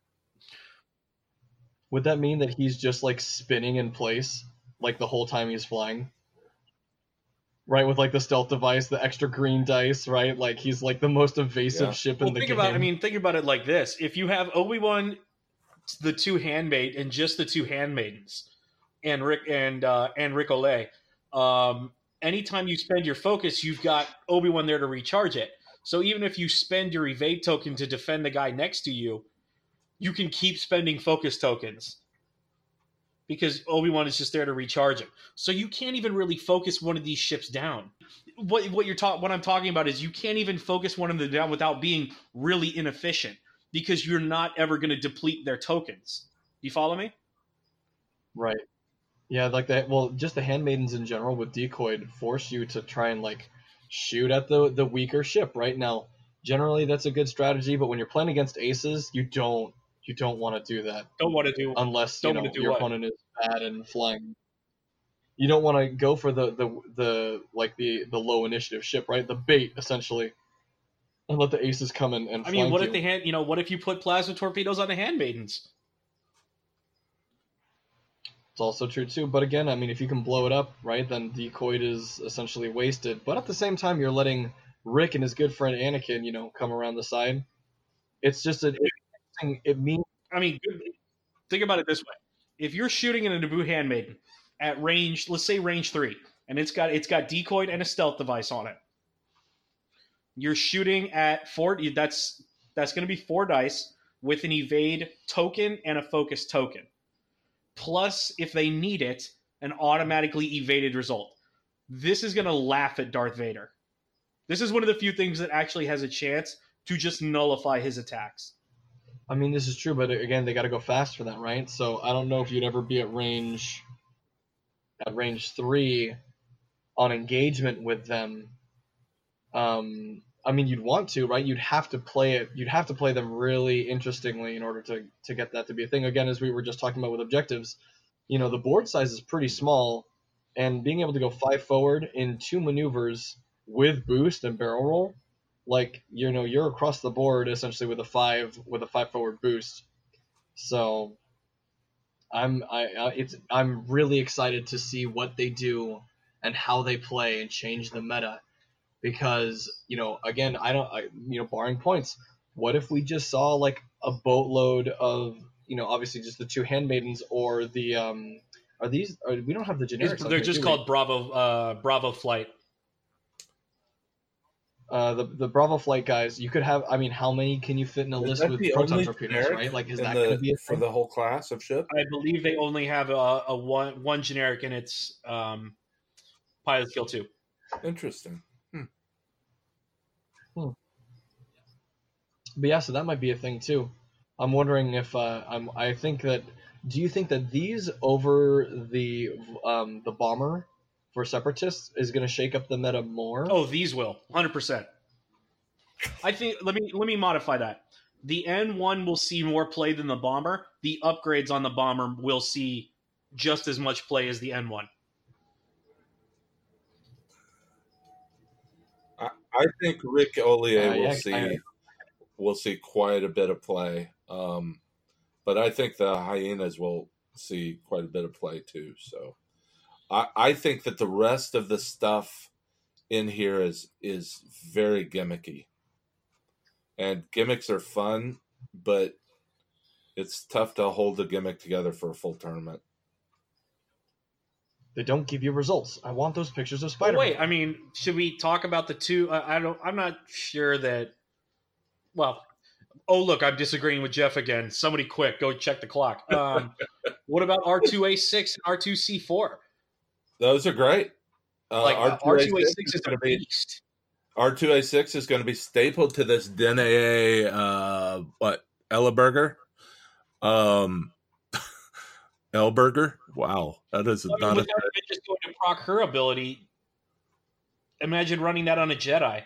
Would that mean that he's just like spinning in place like the whole time he's flying? Right, with like the stealth device, the extra green dice, right? Like he's like the most evasive ship in the game. Think about it like this. If you have Obi-Wan, the 2 handmaid, and just the 2 handmaidens, and Rick Olay, anytime you spend your focus, you've got Obi-Wan there to recharge it. So even if you spend your evade token to defend the guy next to you, you can keep spending focus tokens because Obi-Wan is just there to recharge him. So you can't even really focus one of these ships down. What I'm talking about is you can't even focus one of them down without being really inefficient because you're not ever going to deplete their tokens. You follow me? Right. Yeah, like that. Well, just the handmaidens in general with decoyed force you to try and like shoot at the weaker ship. Right now, generally that's a good strategy, but when you're playing against aces, you don't want to do that. Don't want to do unless your opponent is bad and flying. You don't want to go for the low initiative ship, right? The bait essentially, and let the aces come in and. I mean, what if what if you put plasma torpedoes on the handmaidens? It's also true too, but again, I mean, if you can blow it up, right, then decoyed is essentially wasted. But at the same time, you're letting Rick and his good friend Anakin, come around the side. It's just it means. I mean, think about it this way: if you're shooting in a Naboo handmaiden at range, let's say range 3, and it's got decoyed and a stealth device on it, you're shooting at 4. That's going to be 4 dice with an evade token and a focus token. Plus, if they need it, an automatically evaded result. This is going to laugh at Darth Vader. This is one of the few things that actually has a chance to just nullify his attacks. I mean, this is true, but again, they got to go fast for that, right? So I don't know if you'd ever be at range 3 on engagement with them. I mean, you'd want to, right? You'd have to play it. You'd have to play them really interestingly in order to get that to be a thing. Again, as we were just talking about with objectives, the board size is pretty small, and being able to go 5 forward in 2 maneuvers with boost and barrel roll, like you're across the board essentially with a 5 forward boost. So I'm really excited to see what they do and how they play and change the meta. Because, again, barring points, what if we just saw like a boatload of, obviously just the 2 handmaidens or the, we don't have the generics. They're just called Bravo Flight. The Bravo Flight guys, you could have, how many can you fit in a list with proton torpedoes, right? Like, is that going to be for the whole class of ship? I believe they only have a one generic, and it's Pilot Skill 2. Interesting. But yeah, so that might be a thing too. I'm wondering if I think that. Do you think that these over the bomber for separatists is going to shake up the meta more? Oh, these will 100%. I think let me modify that. The N1 will see more play than the bomber. The upgrades on the bomber will see just as much play as the N1. I think Rick Ollier Yeah, will see quite a bit of play, but I think the hyenas will see quite a bit of play too. So I think that the rest of the stuff in here is very gimmicky, and gimmicks are fun, but it's tough to hold the gimmick together for a full tournament. They don't give you results. I want those pictures of Oh, Spider-Man. wait, I mean, should we talk about the two? I'm not sure that. Well, oh look, I'm disagreeing with Jeff again. Somebody quick, go check the clock. What about R2A6 and R2C4? Those are great. R2A6 is a beast. R2A6 is going to be stapled to this Dene Elleberger. Elberger? Wow. That is not without just going to proc her ability, imagine running that on a Jedi.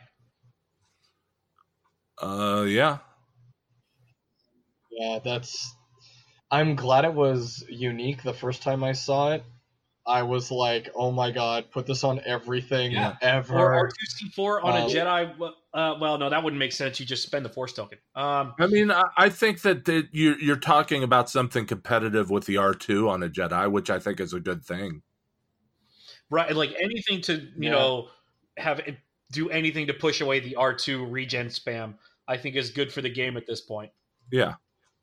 Yeah. Yeah, I'm glad it was unique the first time I saw it. I was like, oh my god, put this on everything ever. Or R2C4 on a Jedi. Well, no, that wouldn't make sense. You just spend the Force token. I mean, I think that you're talking about something competitive with the R2 on a Jedi, which I think is a good thing. Right, like anything to, you know, do anything to push away the R2 regen spam, I think is good for the game at this point. Yeah.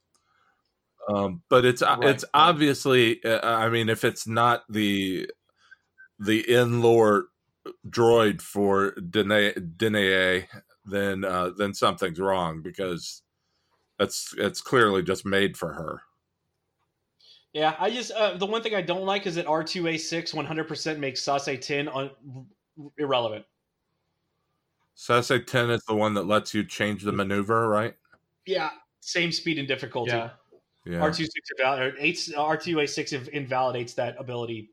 But it's obviously, I mean, if it's not the in-lore droid for Dene, then something's wrong, because it's clearly just made for her. Yeah, I just the one thing I don't like is that R2A6 100% makes Sase 10 irrelevant. Sase 10 is the one that lets you change the maneuver, right? Yeah, same speed and difficulty. Yeah. R2A6 invalidates that ability.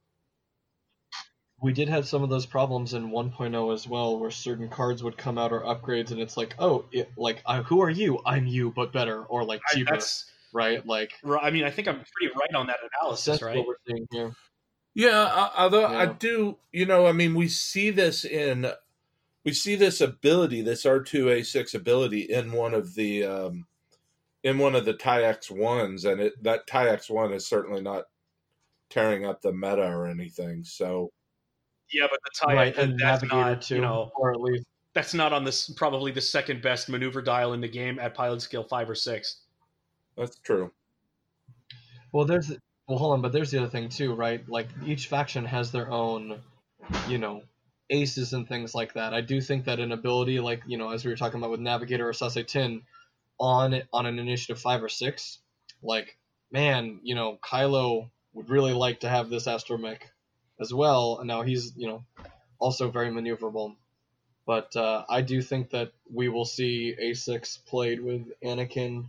We did have some of those problems in 1.0 as well, where certain cards would come out or upgrades, and it's like, oh, who are you? I'm you, but better, or like cheaper, right? Like, I mean, I think I'm pretty right on that analysis, right? What we're seeing here. Yeah, although I do, I mean, we see this ability, this R2A6 ability in one of the TIE X1s, and that TIE X1 is certainly not tearing up the meta or anything. So, yeah, but the TIE and that's not, too, or at least that's not on this probably the second best maneuver dial in the game at pilot skill 5 or 6. That's true. Well, hold on, but there's the other thing too, right? Like each faction has their own, aces and things like that. I do think that an ability like, as we were talking about with Navigator or Sase 10 on an initiative 5 or 6, like, man, Kylo would really like to have this astromech as well, and now he's, also very maneuverable. But I do think that we will see A6 played with Anakin,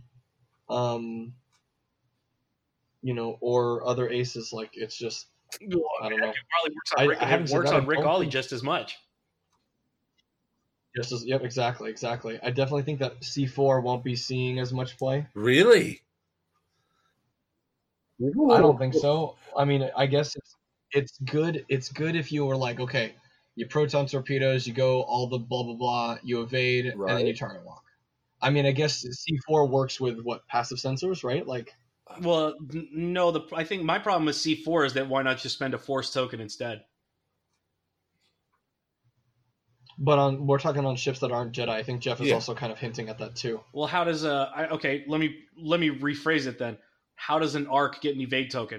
or other aces. Like, it's just, I don't know. It works on Rick Ollie just as much. Yep, exactly. I definitely think that C4 won't be seeing as much play. Really? I don't think so. I mean, I guess it's good. It's good if you were like, okay, you proton torpedoes, you go all the blah blah blah, you evade, and then you target lock. I mean, I guess C4 works with passive sensors, right? Like, well, no. I think my problem with C4 is that why not just spend a Force token instead? But we're talking on ships that aren't Jedi. I think Jeff is also kind of hinting at that too. Well, how does okay? Let me rephrase it then. How does an ARC get an evade token?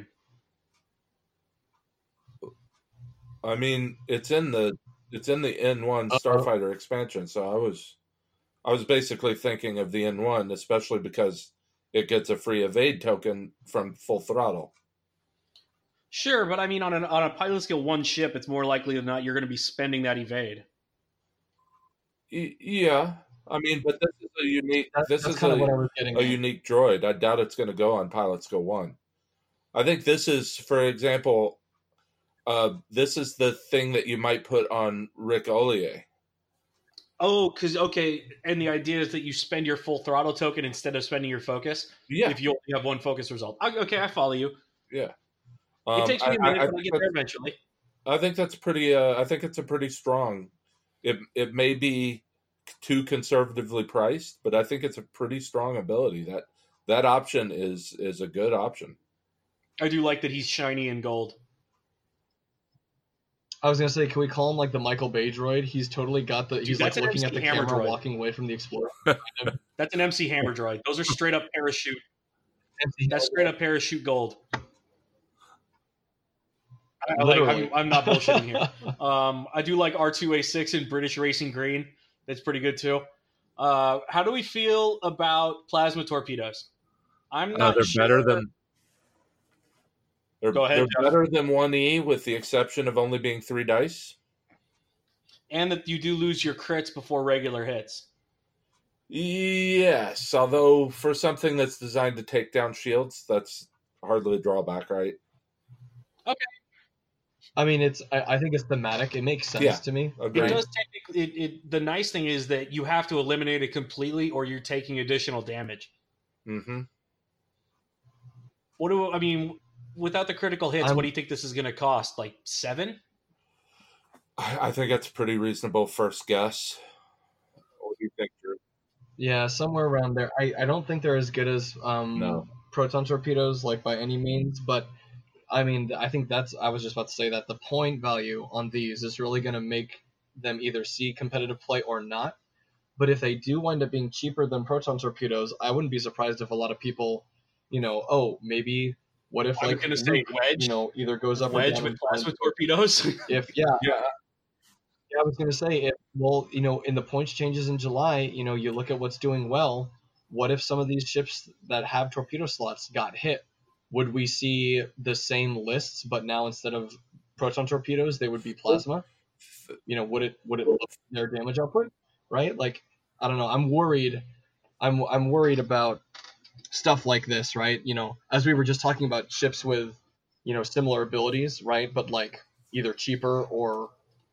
I mean, it's in the N1 Starfighter expansion. So I was basically thinking of the N1, especially because it gets a free evade token from Full Throttle. Sure, but I mean, on a pilot skill 1 ship, it's more likely than not you're going to be spending that evade. Yeah, I mean, but this is a unique. This That's is kind of what I was getting a at. unique droid. I doubt it's going to go on Pilots Go 1. I think this is, for example, this is the thing that you might put on Rick Ollier. Oh, and the idea is that you spend your full throttle token instead of spending your focus. Yeah. If you only have one focus result. Okay, I follow you. Yeah. It takes me a minute to get there eventually. I think that's pretty. I think it's a pretty strong. It may be too conservatively priced, but I think it's a pretty strong ability. That option is a good option. I do like that he's shiny and gold. I was gonna say, can we call him like the Michael Bay droid? He's totally got the. He's like that's an looking at MC the Hammer camera, droid. walking away from the explorer. That's an MC Hammer droid. Those are straight up parachute. MC That's straight up parachute gold. Literally. I'm not bullshitting here. I do like R2A6 in British Racing Green. That's pretty good too. How do we feel about plasma torpedoes? I'm not They're sure. better than. Go ahead, They're Jeff. better than 1E, with the exception of only being 3 dice. And that you do lose your crits before regular hits. Yes, although for something that's designed to take down shields, that's hardly a drawback, right? I mean, I think it's thematic. It makes sense to me. Agreed. It does technically. The nice thing is that you have to eliminate it completely, or you're taking additional damage. Mm-hmm. Without the critical hits, what do you think this is going to cost? Like 7? I think that's a pretty reasonable first guess. What do you think, Drew? Yeah, somewhere around there. I don't think they're as good as proton torpedoes, like by any means, but I mean, I think I was just about to say that the point value on these is really going to make them either see competitive play or not. But if they do wind up being cheaper than proton torpedoes, I wouldn't be surprised if a lot of people, maybe what if I'm like going to say wedge, either goes up wedge or down with plasma torpedoes. I was going to say, in the points changes in July, you look at what's doing well. What if some of these ships that have torpedo slots got hit? Would we see the same lists, but now instead of proton torpedoes, they would be plasma? Would it look their damage output? Right? Like, I don't know. I'm worried. I'm worried about stuff like this, right? As we were just talking about ships with, similar abilities, right? But like either cheaper or.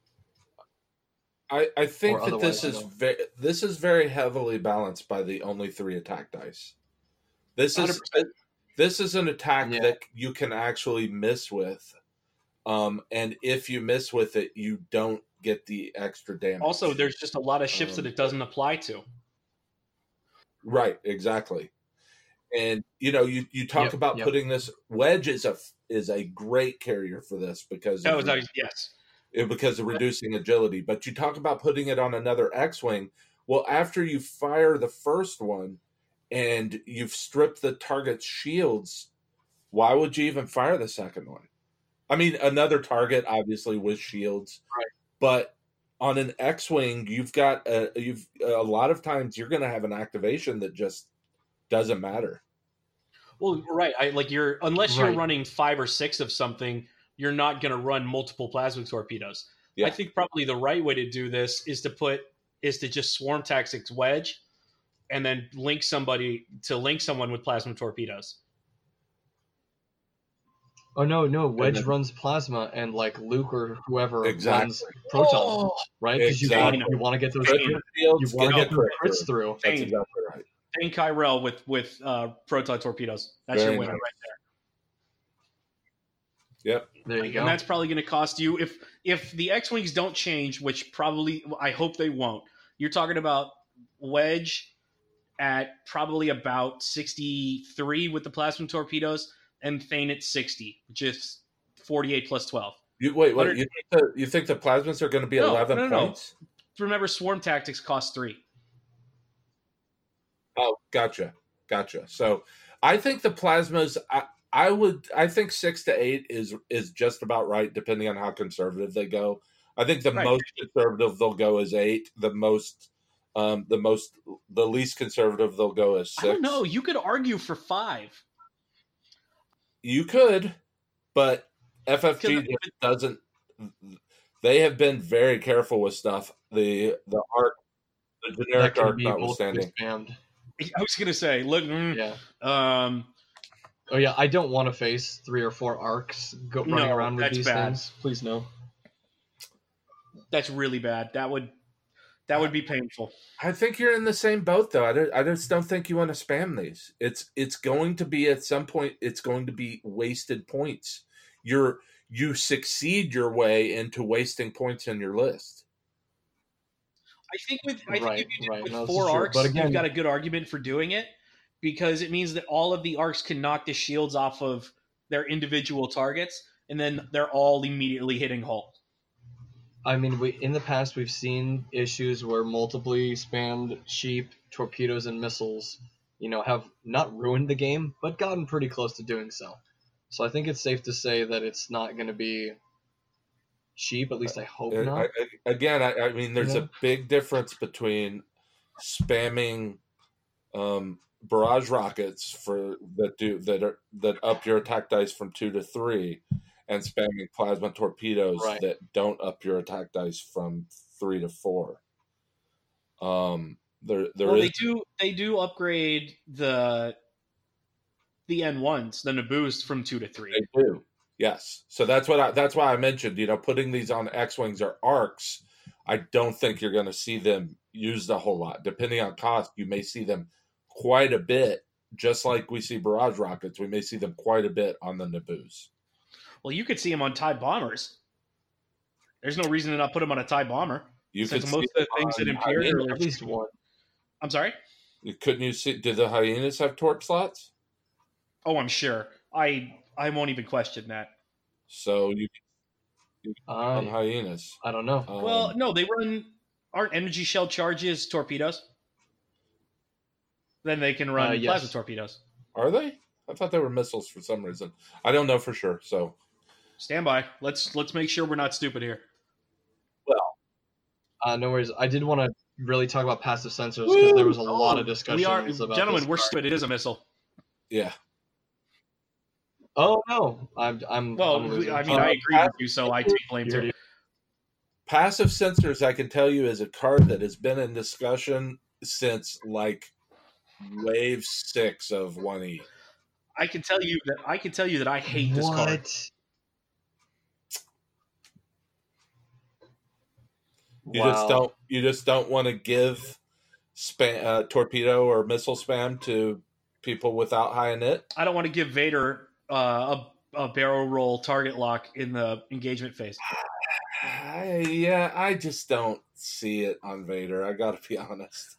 I think that this is very heavily balanced by the only 3 attack dice. This is an attack that you can actually miss with, and if you miss with it, you don't get the extra damage. Also, there's just a lot of ships that it doesn't apply to. Right, exactly. And you talk about putting this wedge is a great carrier for this because because of reducing agility. But you talk about putting it on another X-wing. Well, after you fire the first one and you've stripped the target's shields, why would you even fire the second one? I mean, another target obviously with shields, right? But on an X-wing, you've got a lot of times you're going to have an activation that just doesn't matter. Well, right. Unless you're running 5 or 6 of something, you're not going to run multiple plasma torpedoes. Yeah. I think probably the right way to do this is to just swarm tactics wedge, and then link someone with plasma torpedoes. Oh no! Wedge runs plasma, and like Luke or whoever runs proton, right? Because you want to get those crits through. That's exactly right. Thane Kyrell with proton torpedoes. That's your winner right there. Yep. There you go. And that's probably going to cost you, if the X-Wings don't change, which probably I hope they won't. You're talking about wedge at probably about 63 with the plasma torpedoes, and Thane at 60, which is 48 plus 12. You think the plasmas are going to be 11 points? No. Remember, swarm tactics cost 3. Oh, gotcha. So I think the plasmas, I think 6 to 8 is just about right, depending on how conservative they go. I think the most conservative they'll go is 8. The least conservative they'll go is 6. I don't know. You could argue for 5. You could, but FFG doesn't. They have been very careful with stuff. The generic that can arc be multiply notwithstanding. spammed. I was gonna say, look, Yeah. oh yeah, I don't want to face 3 or 4 arcs running No, around with that's these bad. things. Please no. That's really bad. That would be painful. I think you're in the same boat, though. I just don't think you want to spam these. It's going to be at some point. It's going to be wasted points. You succeed your way into wasting points in your list. I think if you do it with No, 4 arcs, but again, you've got a good argument for doing it because it means that all of the arcs can knock the shields off of their individual targets, and then they're all immediately hitting hull. I mean, in the past we've seen issues where multiply spammed sheep, torpedoes, and missiles, have not ruined the game, but gotten pretty close to doing so. So I think it's safe to say that it's not going to be sheep. At least I hope not. I mean, there's a big difference between spamming barrage rockets that up your attack dice from 2 to 3, and spamming plasma torpedoes that don't up your attack dice from 3 to 4. They do upgrade the N1s, the Naboos, from 2 to 3. They do. Yes. So that's why I mentioned, putting these on X-Wings or arcs, I don't think you're going to see them used a whole lot. Depending on cost, you may see them quite a bit, just like we see barrage rockets. We may see them quite a bit on the Naboos. Well, you could see them on TIE bombers. There's no reason to not put them on a TIE bomber. You could most of the things that Imperial at least one. I'm sorry? Couldn't you see? Did the Hyenas have torp slots? Oh, I'm sure. I won't even question that. So you on Hyenas. I don't know. Well, no, aren't energy shell charges torpedoes? Then they can run plasma torpedoes. Are they? I thought they were missiles for some reason. I don't know for sure. So stand by. Let's make sure we're not stupid here. Well, no worries. I did want to really talk about passive sensors because there was a lot of discussion about gentlemen, we're stupid. It is a missile. Yeah. Oh no, I agree with you, so I take blame too. Passive sensors, I can tell you, is a card that has been in discussion since like wave 6 of 1E. I can tell you that I hate this card. You just don't want to give torpedo or missile spam to people without high init. I don't want to give Vader a barrel roll target lock in the engagement phase. I just don't see it on Vader. I got to be honest.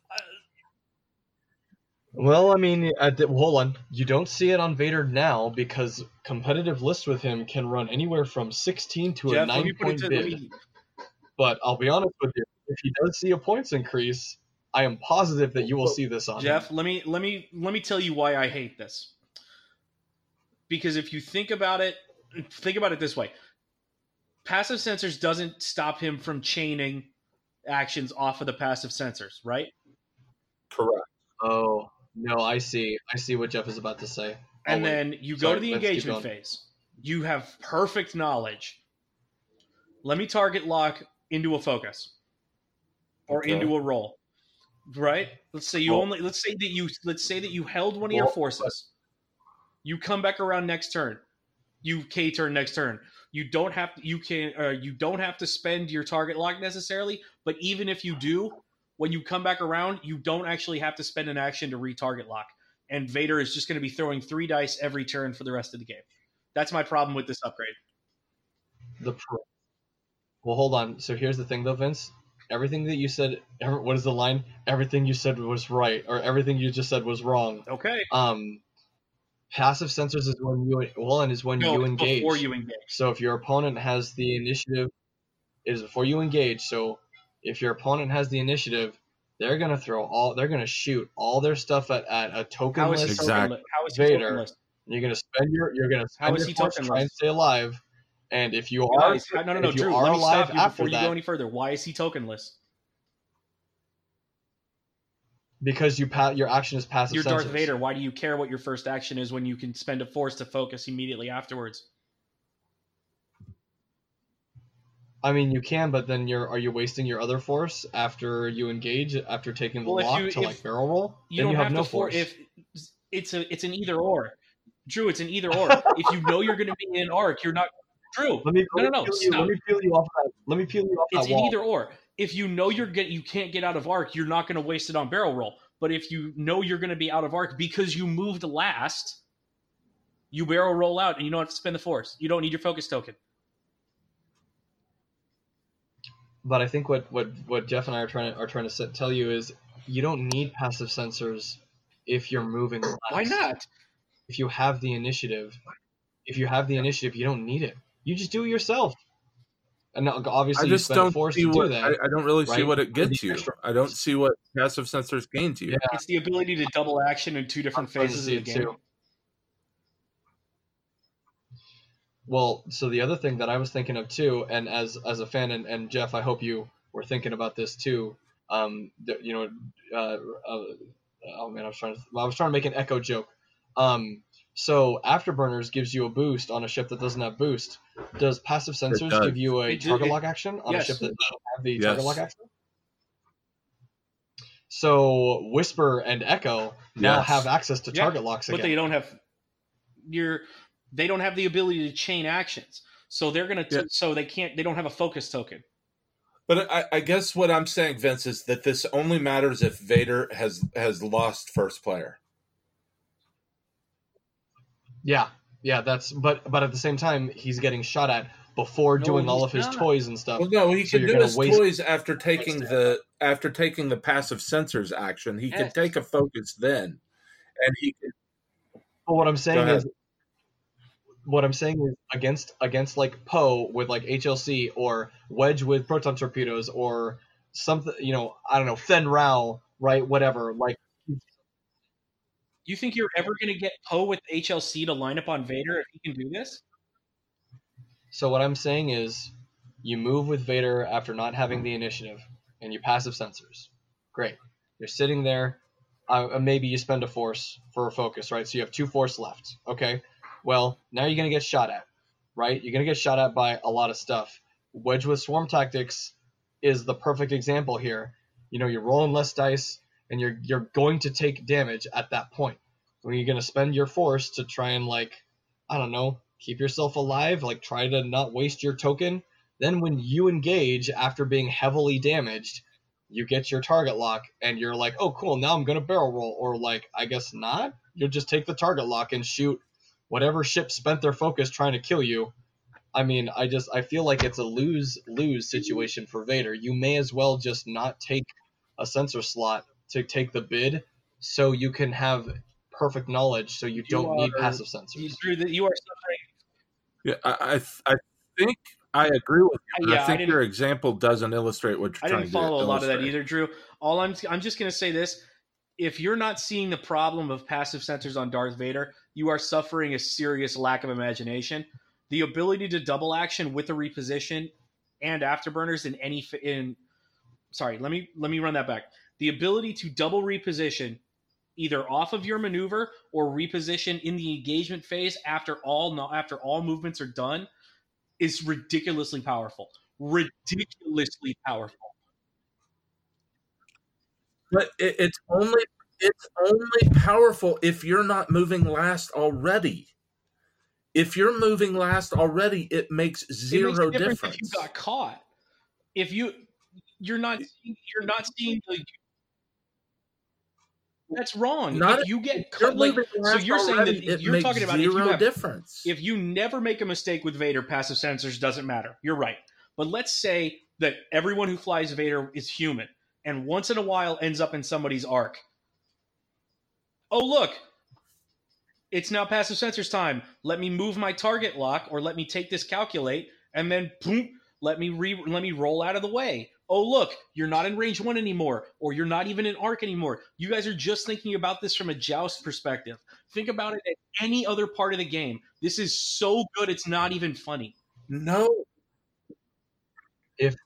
Well, I mean, hold on. You don't see it on Vader now because competitive lists with him can run anywhere from 16 to a 9-point bid. But I'll be honest with you, if he does see a points increase, I am positive that you will see this on Jeff, him. let me tell you why I hate this. Because if you think about it this way. Passive sensors doesn't stop him from chaining actions off of the passive sensors, right? Correct. Oh, no, I see what Jeff is about to say. And then you go to the engagement phase. You have perfect knowledge. Let me target lock into a focus or into a roll, right? Let's say that you held one of your forces. You come back around next turn. You K-turn next turn. You don't have to spend your target lock necessarily, but even if you do, when you come back around, you don't actually have to spend an action to retarget lock. And Vader is just going to be throwing 3 dice every turn for the rest of the game. That's my problem with this upgrade. Well, hold on. So here's the thing, though, Vince. Everything that you said, what is the line? Everything you said was right, or everything you just said was wrong. Okay. Passive sensors is when you engage. Before you engage. So if your opponent has the initiative, it is before you engage. So if your opponent has the initiative, they're gonna shoot all their stuff at a token list. Exactly. How is he Vader. token list? You're gonna spend your points to try and stay alive. And if you Drew, are let me alive stop you after before you that, go any further. Why is he tokenless? Because your action is passive. You're sensors. Darth Vader. Why do you care what your first action is when you can spend a force to focus immediately afterwards? I mean, you can, but then are you wasting your other force after you engage, after taking the lock to like barrel roll? You then don't you have have no to force. If it's an either or, Drew, it's an either or. If you know you're going to be in an arc, you're not. Drew, let me no, Let me peel you off that. Let me peel you off it's that wall. It's an either or. If you know you can't get out of arc, you're not going to waste it on barrel roll. But if you know you're going to be out of arc because you moved last, you barrel roll out and you don't have to spend the force. You don't need your focus token. But I think what Jeff and I are trying to tell you is you don't need passive sensors if you're moving last. Why not? If you have the initiative, you don't need it. You just do it yourself. And obviously, I just you spend don't the force see to what do that. I don't really see right? what it gets you. I don't see what passive sensors gain to you. Yeah. It's the ability to double action in two different phases of the game. Too. Well, so the other thing that I was thinking of too, and as a fan, and Jeff, I hope you were thinking about this too. Oh man, I was trying to make an Echo joke. So Afterburners gives you a boost on a ship that doesn't have boost. Does passive sensors give you a target lock action on a ship that doesn't have the target lock action? So Whisper and Echo now have access to target locks again. But they don't have they don't have the ability to chain actions. So they're going to so they don't have a focus token. But I guess what I'm saying, Vince, is that this only matters if Vader has lost first player. Yeah, that's but at the same time he's getting shot at before doing all of his toys and stuff. Well, no, he can do his toys after taking the passive sensors action. He can take a focus then, and he can. Well, what I'm saying is against like Poe with like HLC or Wedge with proton torpedoes or something, I don't know, Fen Rao, right? Whatever, like. You think you're ever going to get Poe with HLC to line up on Vader if he can do this? So what I'm saying is you move with Vader after not having the initiative, and you passive sensors. Great. You're sitting there. Maybe you spend a force for a focus, right? So you have 2 force left. Okay. Well, now you're going to get shot at, right? You're going to get shot at by a lot of stuff. Wedge with Swarm Tactics is the perfect example here. You're rolling less dice, and you're going to take damage at that point. When you're going to spend your force to try and, like, I don't know, keep yourself alive, like try to not waste your token. Then when you engage after being heavily damaged, you get your target lock, and you're like, oh, cool, now I'm going to barrel roll. Or, like, I guess not. You'll just take the target lock and shoot whatever ship spent their focus trying to kill you. I mean, I feel like it's a lose-lose situation for Vader. You may as well just not take a sensor slot to take the bid, so you can have perfect knowledge, so you don't need passive sensors. You are suffering. Yeah, I think I agree with you. I think your example doesn't illustrate what you're trying to do. I didn't follow a lot of that either, Drew. I'm just going to say this. If you're not seeing the problem of passive sensors on Darth Vader, you are suffering a serious lack of imagination. The ability to double action with a reposition and afterburners let me run that back. The ability to double reposition either off of your maneuver or reposition in the engagement phase after all movements are done is ridiculously powerful. Ridiculously powerful. But it's only powerful if you're not moving last already. If you're moving last already, it makes zero difference. If you got caught. If you're not seeing the. That's wrong. If you get caught, so you're saying that you're talking about zero difference. If you never make a mistake with Vader, passive sensors doesn't matter. You're right. But let's say that everyone who flies Vader is human, and once in a while ends up in somebody's arc. Oh, look. It's now passive sensors time. Let me move my target lock, or let me take this calculate, and then boom, let me roll out of the way. Oh, look, you're not in range 1 anymore, or you're not even in arc anymore. You guys are just thinking about this from a joust perspective. Think about it at any other part of the game. This is so good, it's not even funny. No. If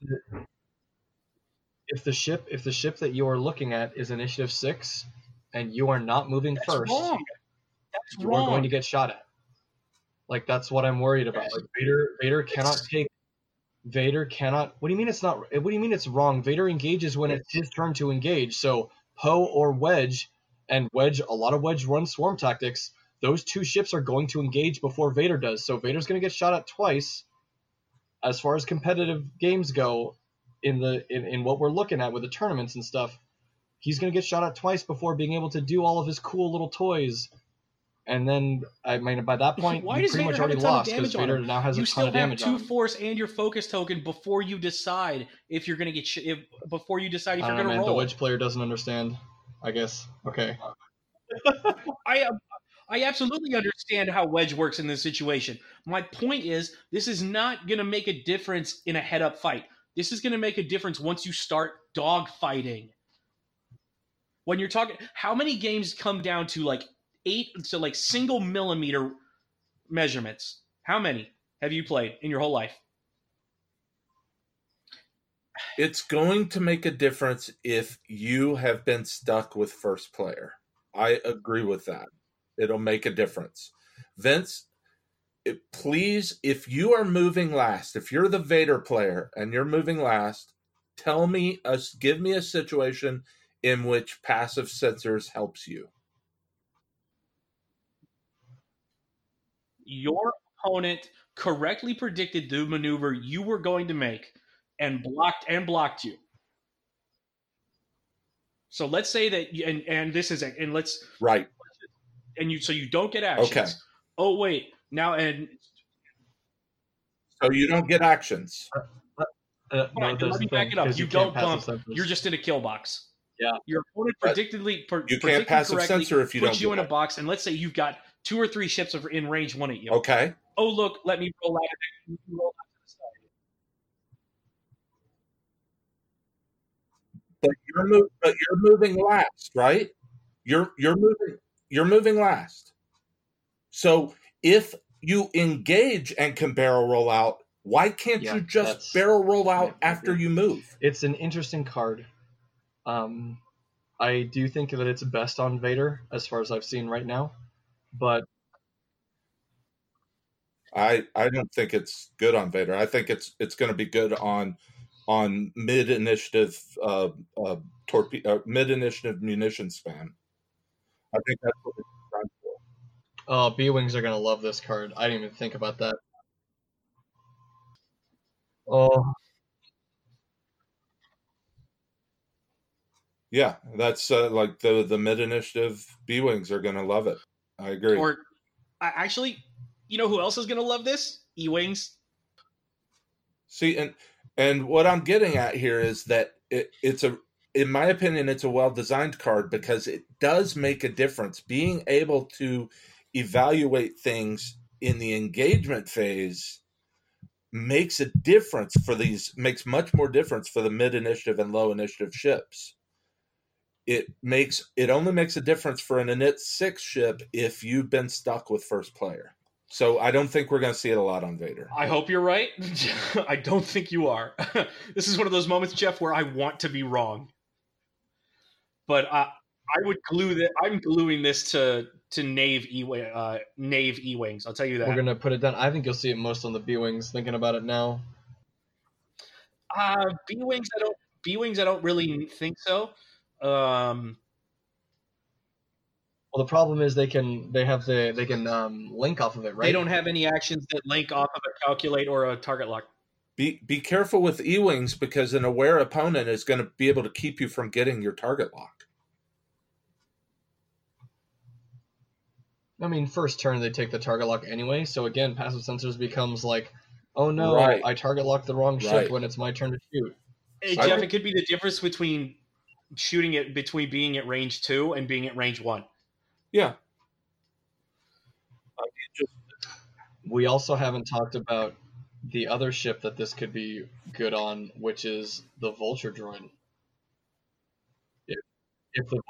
the ship that you are looking at is Initiative 6, and you are not moving first, you are going to get shot at. Like, that's what I'm worried about. Like, Vader cannot take Vader cannot. What do you mean it's not? What do you mean it's wrong? Vader engages when it's his turn to engage. So Poe or Wedge, and Wedge, a lot of Wedge runs swarm tactics. Those two ships are going to engage before Vader does. So Vader's going to get shot at twice. As far as competitive games go, in what we're looking at with the tournaments and stuff, he's going to get shot at twice before being able to do all of his cool little toys. And then, I mean, by that point, Why you does pretty Vader much have already a ton of lost because damage on Vader him? now has You a ton still of have damage on 2 him. force and your focus token before you decide if you're going to get before you decide if I you're don't know, going to man. roll. The Wedge player doesn't understand, I guess. Okay. I absolutely understand how Wedge works in this situation. My point is, this is not going to make a difference in a head-up fight. This is going to make a difference once you start dogfighting. When you're talking, how many games come down to like 8, so like single millimeter measurements? How many have you played in your whole life? It's going to make a difference if you have been stuck with first player. I agree with that. It'll make a difference. Vince, please, if you are moving last, if you're the Vader player and you're moving last, give me a situation in which passive sensors helps you. Your opponent correctly predicted the maneuver you were going to make and blocked you. So let's say that, and this is, and let's right, and so you don't get actions. Okay. Oh wait, now so you don't get actions. Let me back it up. You don't bump. You're just in a kill box. Yeah. Your opponent you can't passive sensor if you don't. Puts you in a box, and let's say you've got 2 or 3 ships in range 1 at you. Okay. Oh look, let me roll out to the side. But you're moving last, right? You're moving last. So if you engage and can barrel roll out, why can't you just barrel roll out after you move? It's an interesting card. I do think that it's best on Vader as far as I've seen right now, but I don't think it's good on Vader. I think it's going to be good on mid initiative mid initiative munition spam. I think that's what it's designed for. Oh, B-Wings are going to love this card. I didn't even think about that. Oh. Yeah, that's like the mid initiative B-Wings are going to love it. I agree. Or actually, you know who else is going to love this? E-Wings. See, and what I'm getting at here is that in my opinion, it's a well-designed card because it does make a difference. Being able to evaluate things in the engagement phase makes much more difference for the mid-initiative and low-initiative ships. It only makes a difference for an Init 6 ship if you've been stuck with first player. So I don't think we're going to see it a lot on Vader. I hope you're right. I don't think you are. This is one of those moments, Jeff, where I want to be wrong. But I would glue that. I'm gluing this to Nave E-Wings. I'll tell you that. We're going to put it down. I think you'll see it most on the B-Wings, thinking about it now. B-Wings, I don't really think so. Well, the problem is they can link off of it, right? They don't have any actions that link off of a calculate or a target lock. Be careful with E-Wings because an aware opponent is going to be able to keep you from getting your target lock. I mean, first turn they take the target lock anyway, so again, passive sensors becomes like, oh no, Right. I target locked the wrong ship Right. when it's my turn to shoot. Hey, Jeff, it could be the difference between shooting it between being at range 2 and being at range 1. Yeah. We also haven't talked about the other ship that this could be good on, which is the Vulture droid. If the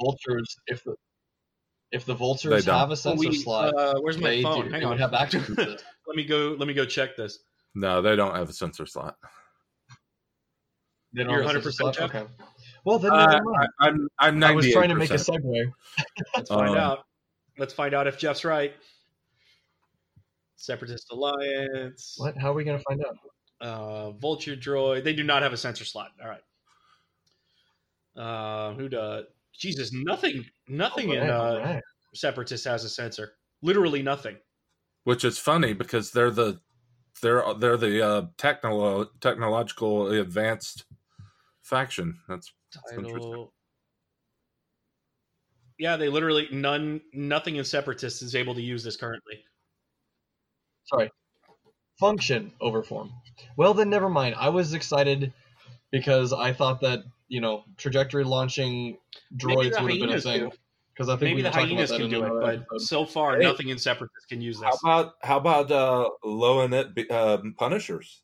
Vultures have a sensor slot, where's my phone? Hang on. Have access to this. Let me go check this. No, they don't have a sensor slot. They don't You're have a 100% sensor slot? Jeff? Okay. Well, then never mind. I'm 98%. I was trying to make a segue. Let's find out. Let's find out if Jeff's right. Separatist Alliance. What? How are we going to find out? Vulture Droid. They do not have a sensor slot. All right. Who does? Jesus, nothing All right. Separatist has a sensor. Literally nothing. Which is funny because they're the technologically advanced faction. That's interesting. Title. Yeah, they literally nothing in Separatist is able to use this currently. Sorry. Function over form. Well, then never mind. I was excited because I thought that, trajectory launching droids would have been a thing. Because I think maybe the hyenas can do it, but episode. so far nothing in Separatist can use this. How about low init Punishers?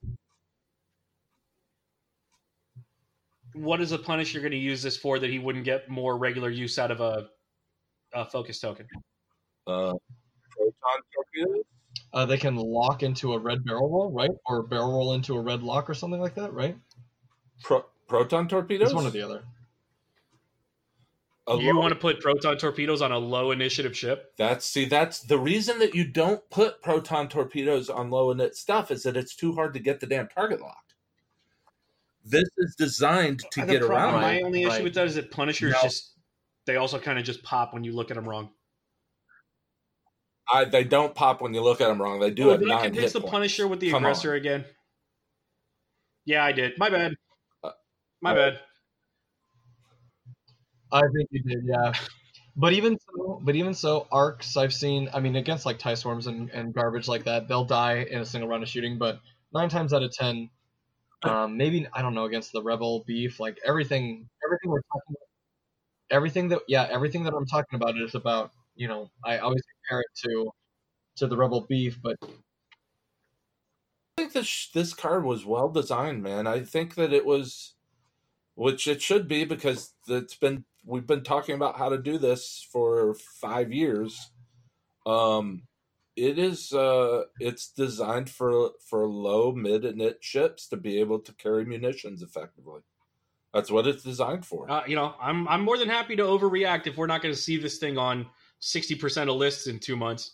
What is a Punisher going to use this for that he wouldn't get more regular use out of a focus token? Proton torpedoes. They can lock into a red barrel roll, right? Or barrel roll into a red lock or something like that, right? Proton torpedoes? It's one or the other. You want to put proton torpedoes on a low initiative ship? That's the reason that you don't put proton torpedoes on low init stuff is that it's too hard to get the damn target locked. This is designed to get around. My only issue with that is that Punishers they also kind of just pop when you look at them wrong. They don't pop when you look at them wrong. They do have 9 hit points. Did I the Punisher with the aggressor again? Yeah, I did. My bad. Bad. I think you did, yeah. But even so, arcs I've seen. I mean, against like TIE swarms and garbage like that, they'll die in a single round of shooting. But 9 times out of 10, maybe I don't know against the Rebel beef, like everything we're talking about, everything that I'm talking about is about. I always compare it to the Rebel beef, but I think this card was well designed, man. I think that it was, which it should be because we've been talking about how to do this for 5 years. It's designed for low, mid, and init ships to be able to carry munitions effectively. That's what it's designed for. I'm more than happy to overreact if we're not going to see this thing on 60% of lists in 2 months.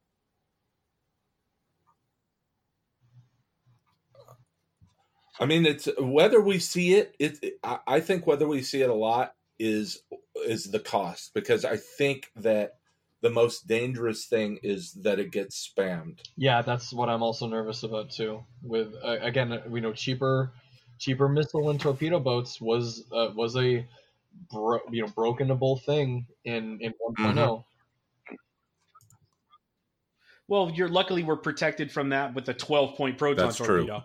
I mean, it's whether we see it. I think whether we see it a lot is the cost, because I think that the most dangerous thing is that it gets spammed. Yeah, that's what I'm also nervous about too. With again, we know cheaper missile and torpedo boats was a brokenable thing in 1.0. Mm-hmm. Well, luckily we're protected from that with a 12-point proton torpedo. True.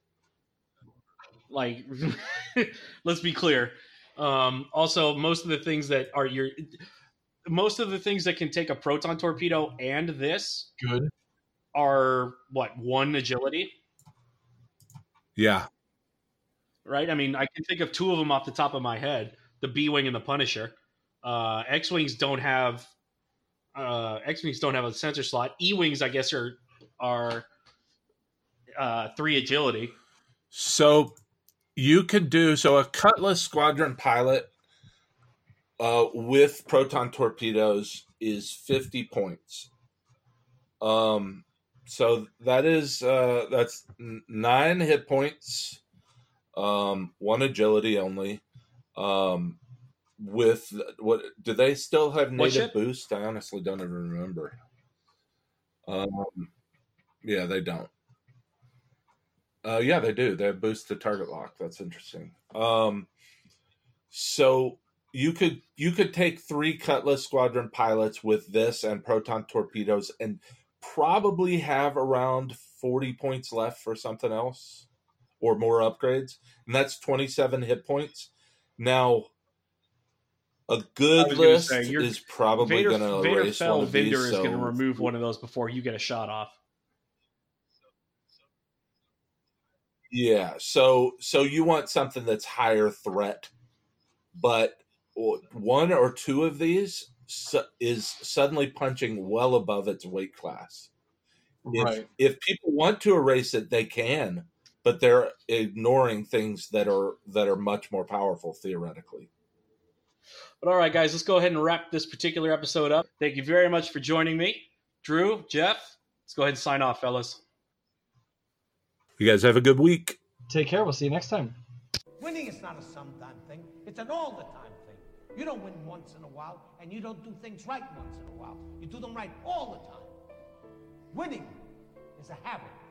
Like, let's be clear. Also, most of the things that can take a proton torpedo and this good are 1 agility. Yeah. Right. I mean, I can think of 2 of them off the top of my head: the B-wing and the Punisher. X-wings don't have a sensor slot. E-wings, I guess, are 3 agility. So you could do a Cutlass Squadron pilot with proton torpedoes is 50 points. So that's 9 hit points, 1 agility only. With what do they still have native boost? I honestly don't even remember. Yeah, they don't. Yeah, they do. They have boost to target lock. That's interesting. So you could take 3 Cutlass Squadron pilots with this and proton torpedoes and probably have around 40 points left for something else or more upgrades, and that's 27 hit points. Now, a good list is probably going to erase one of these. Vader is going to remove one of those before you get a shot off. Yeah, so you want something that's higher threat, but 1 or 2 of these is suddenly punching well above its weight class. Right. If people want to erase it, they can, but they're ignoring things that are much more powerful theoretically. But all right, guys, let's go ahead and wrap this particular episode up. Thank you very much for joining me. Drew, Jeff, let's go ahead and sign off, fellas. You guys have a good week. Take care. We'll see you next time. Winning is not a sometime thing. It's an all-the-time thing. You don't win once in a while, and you don't do things right once in a while. You do them right all the time. Winning is a habit.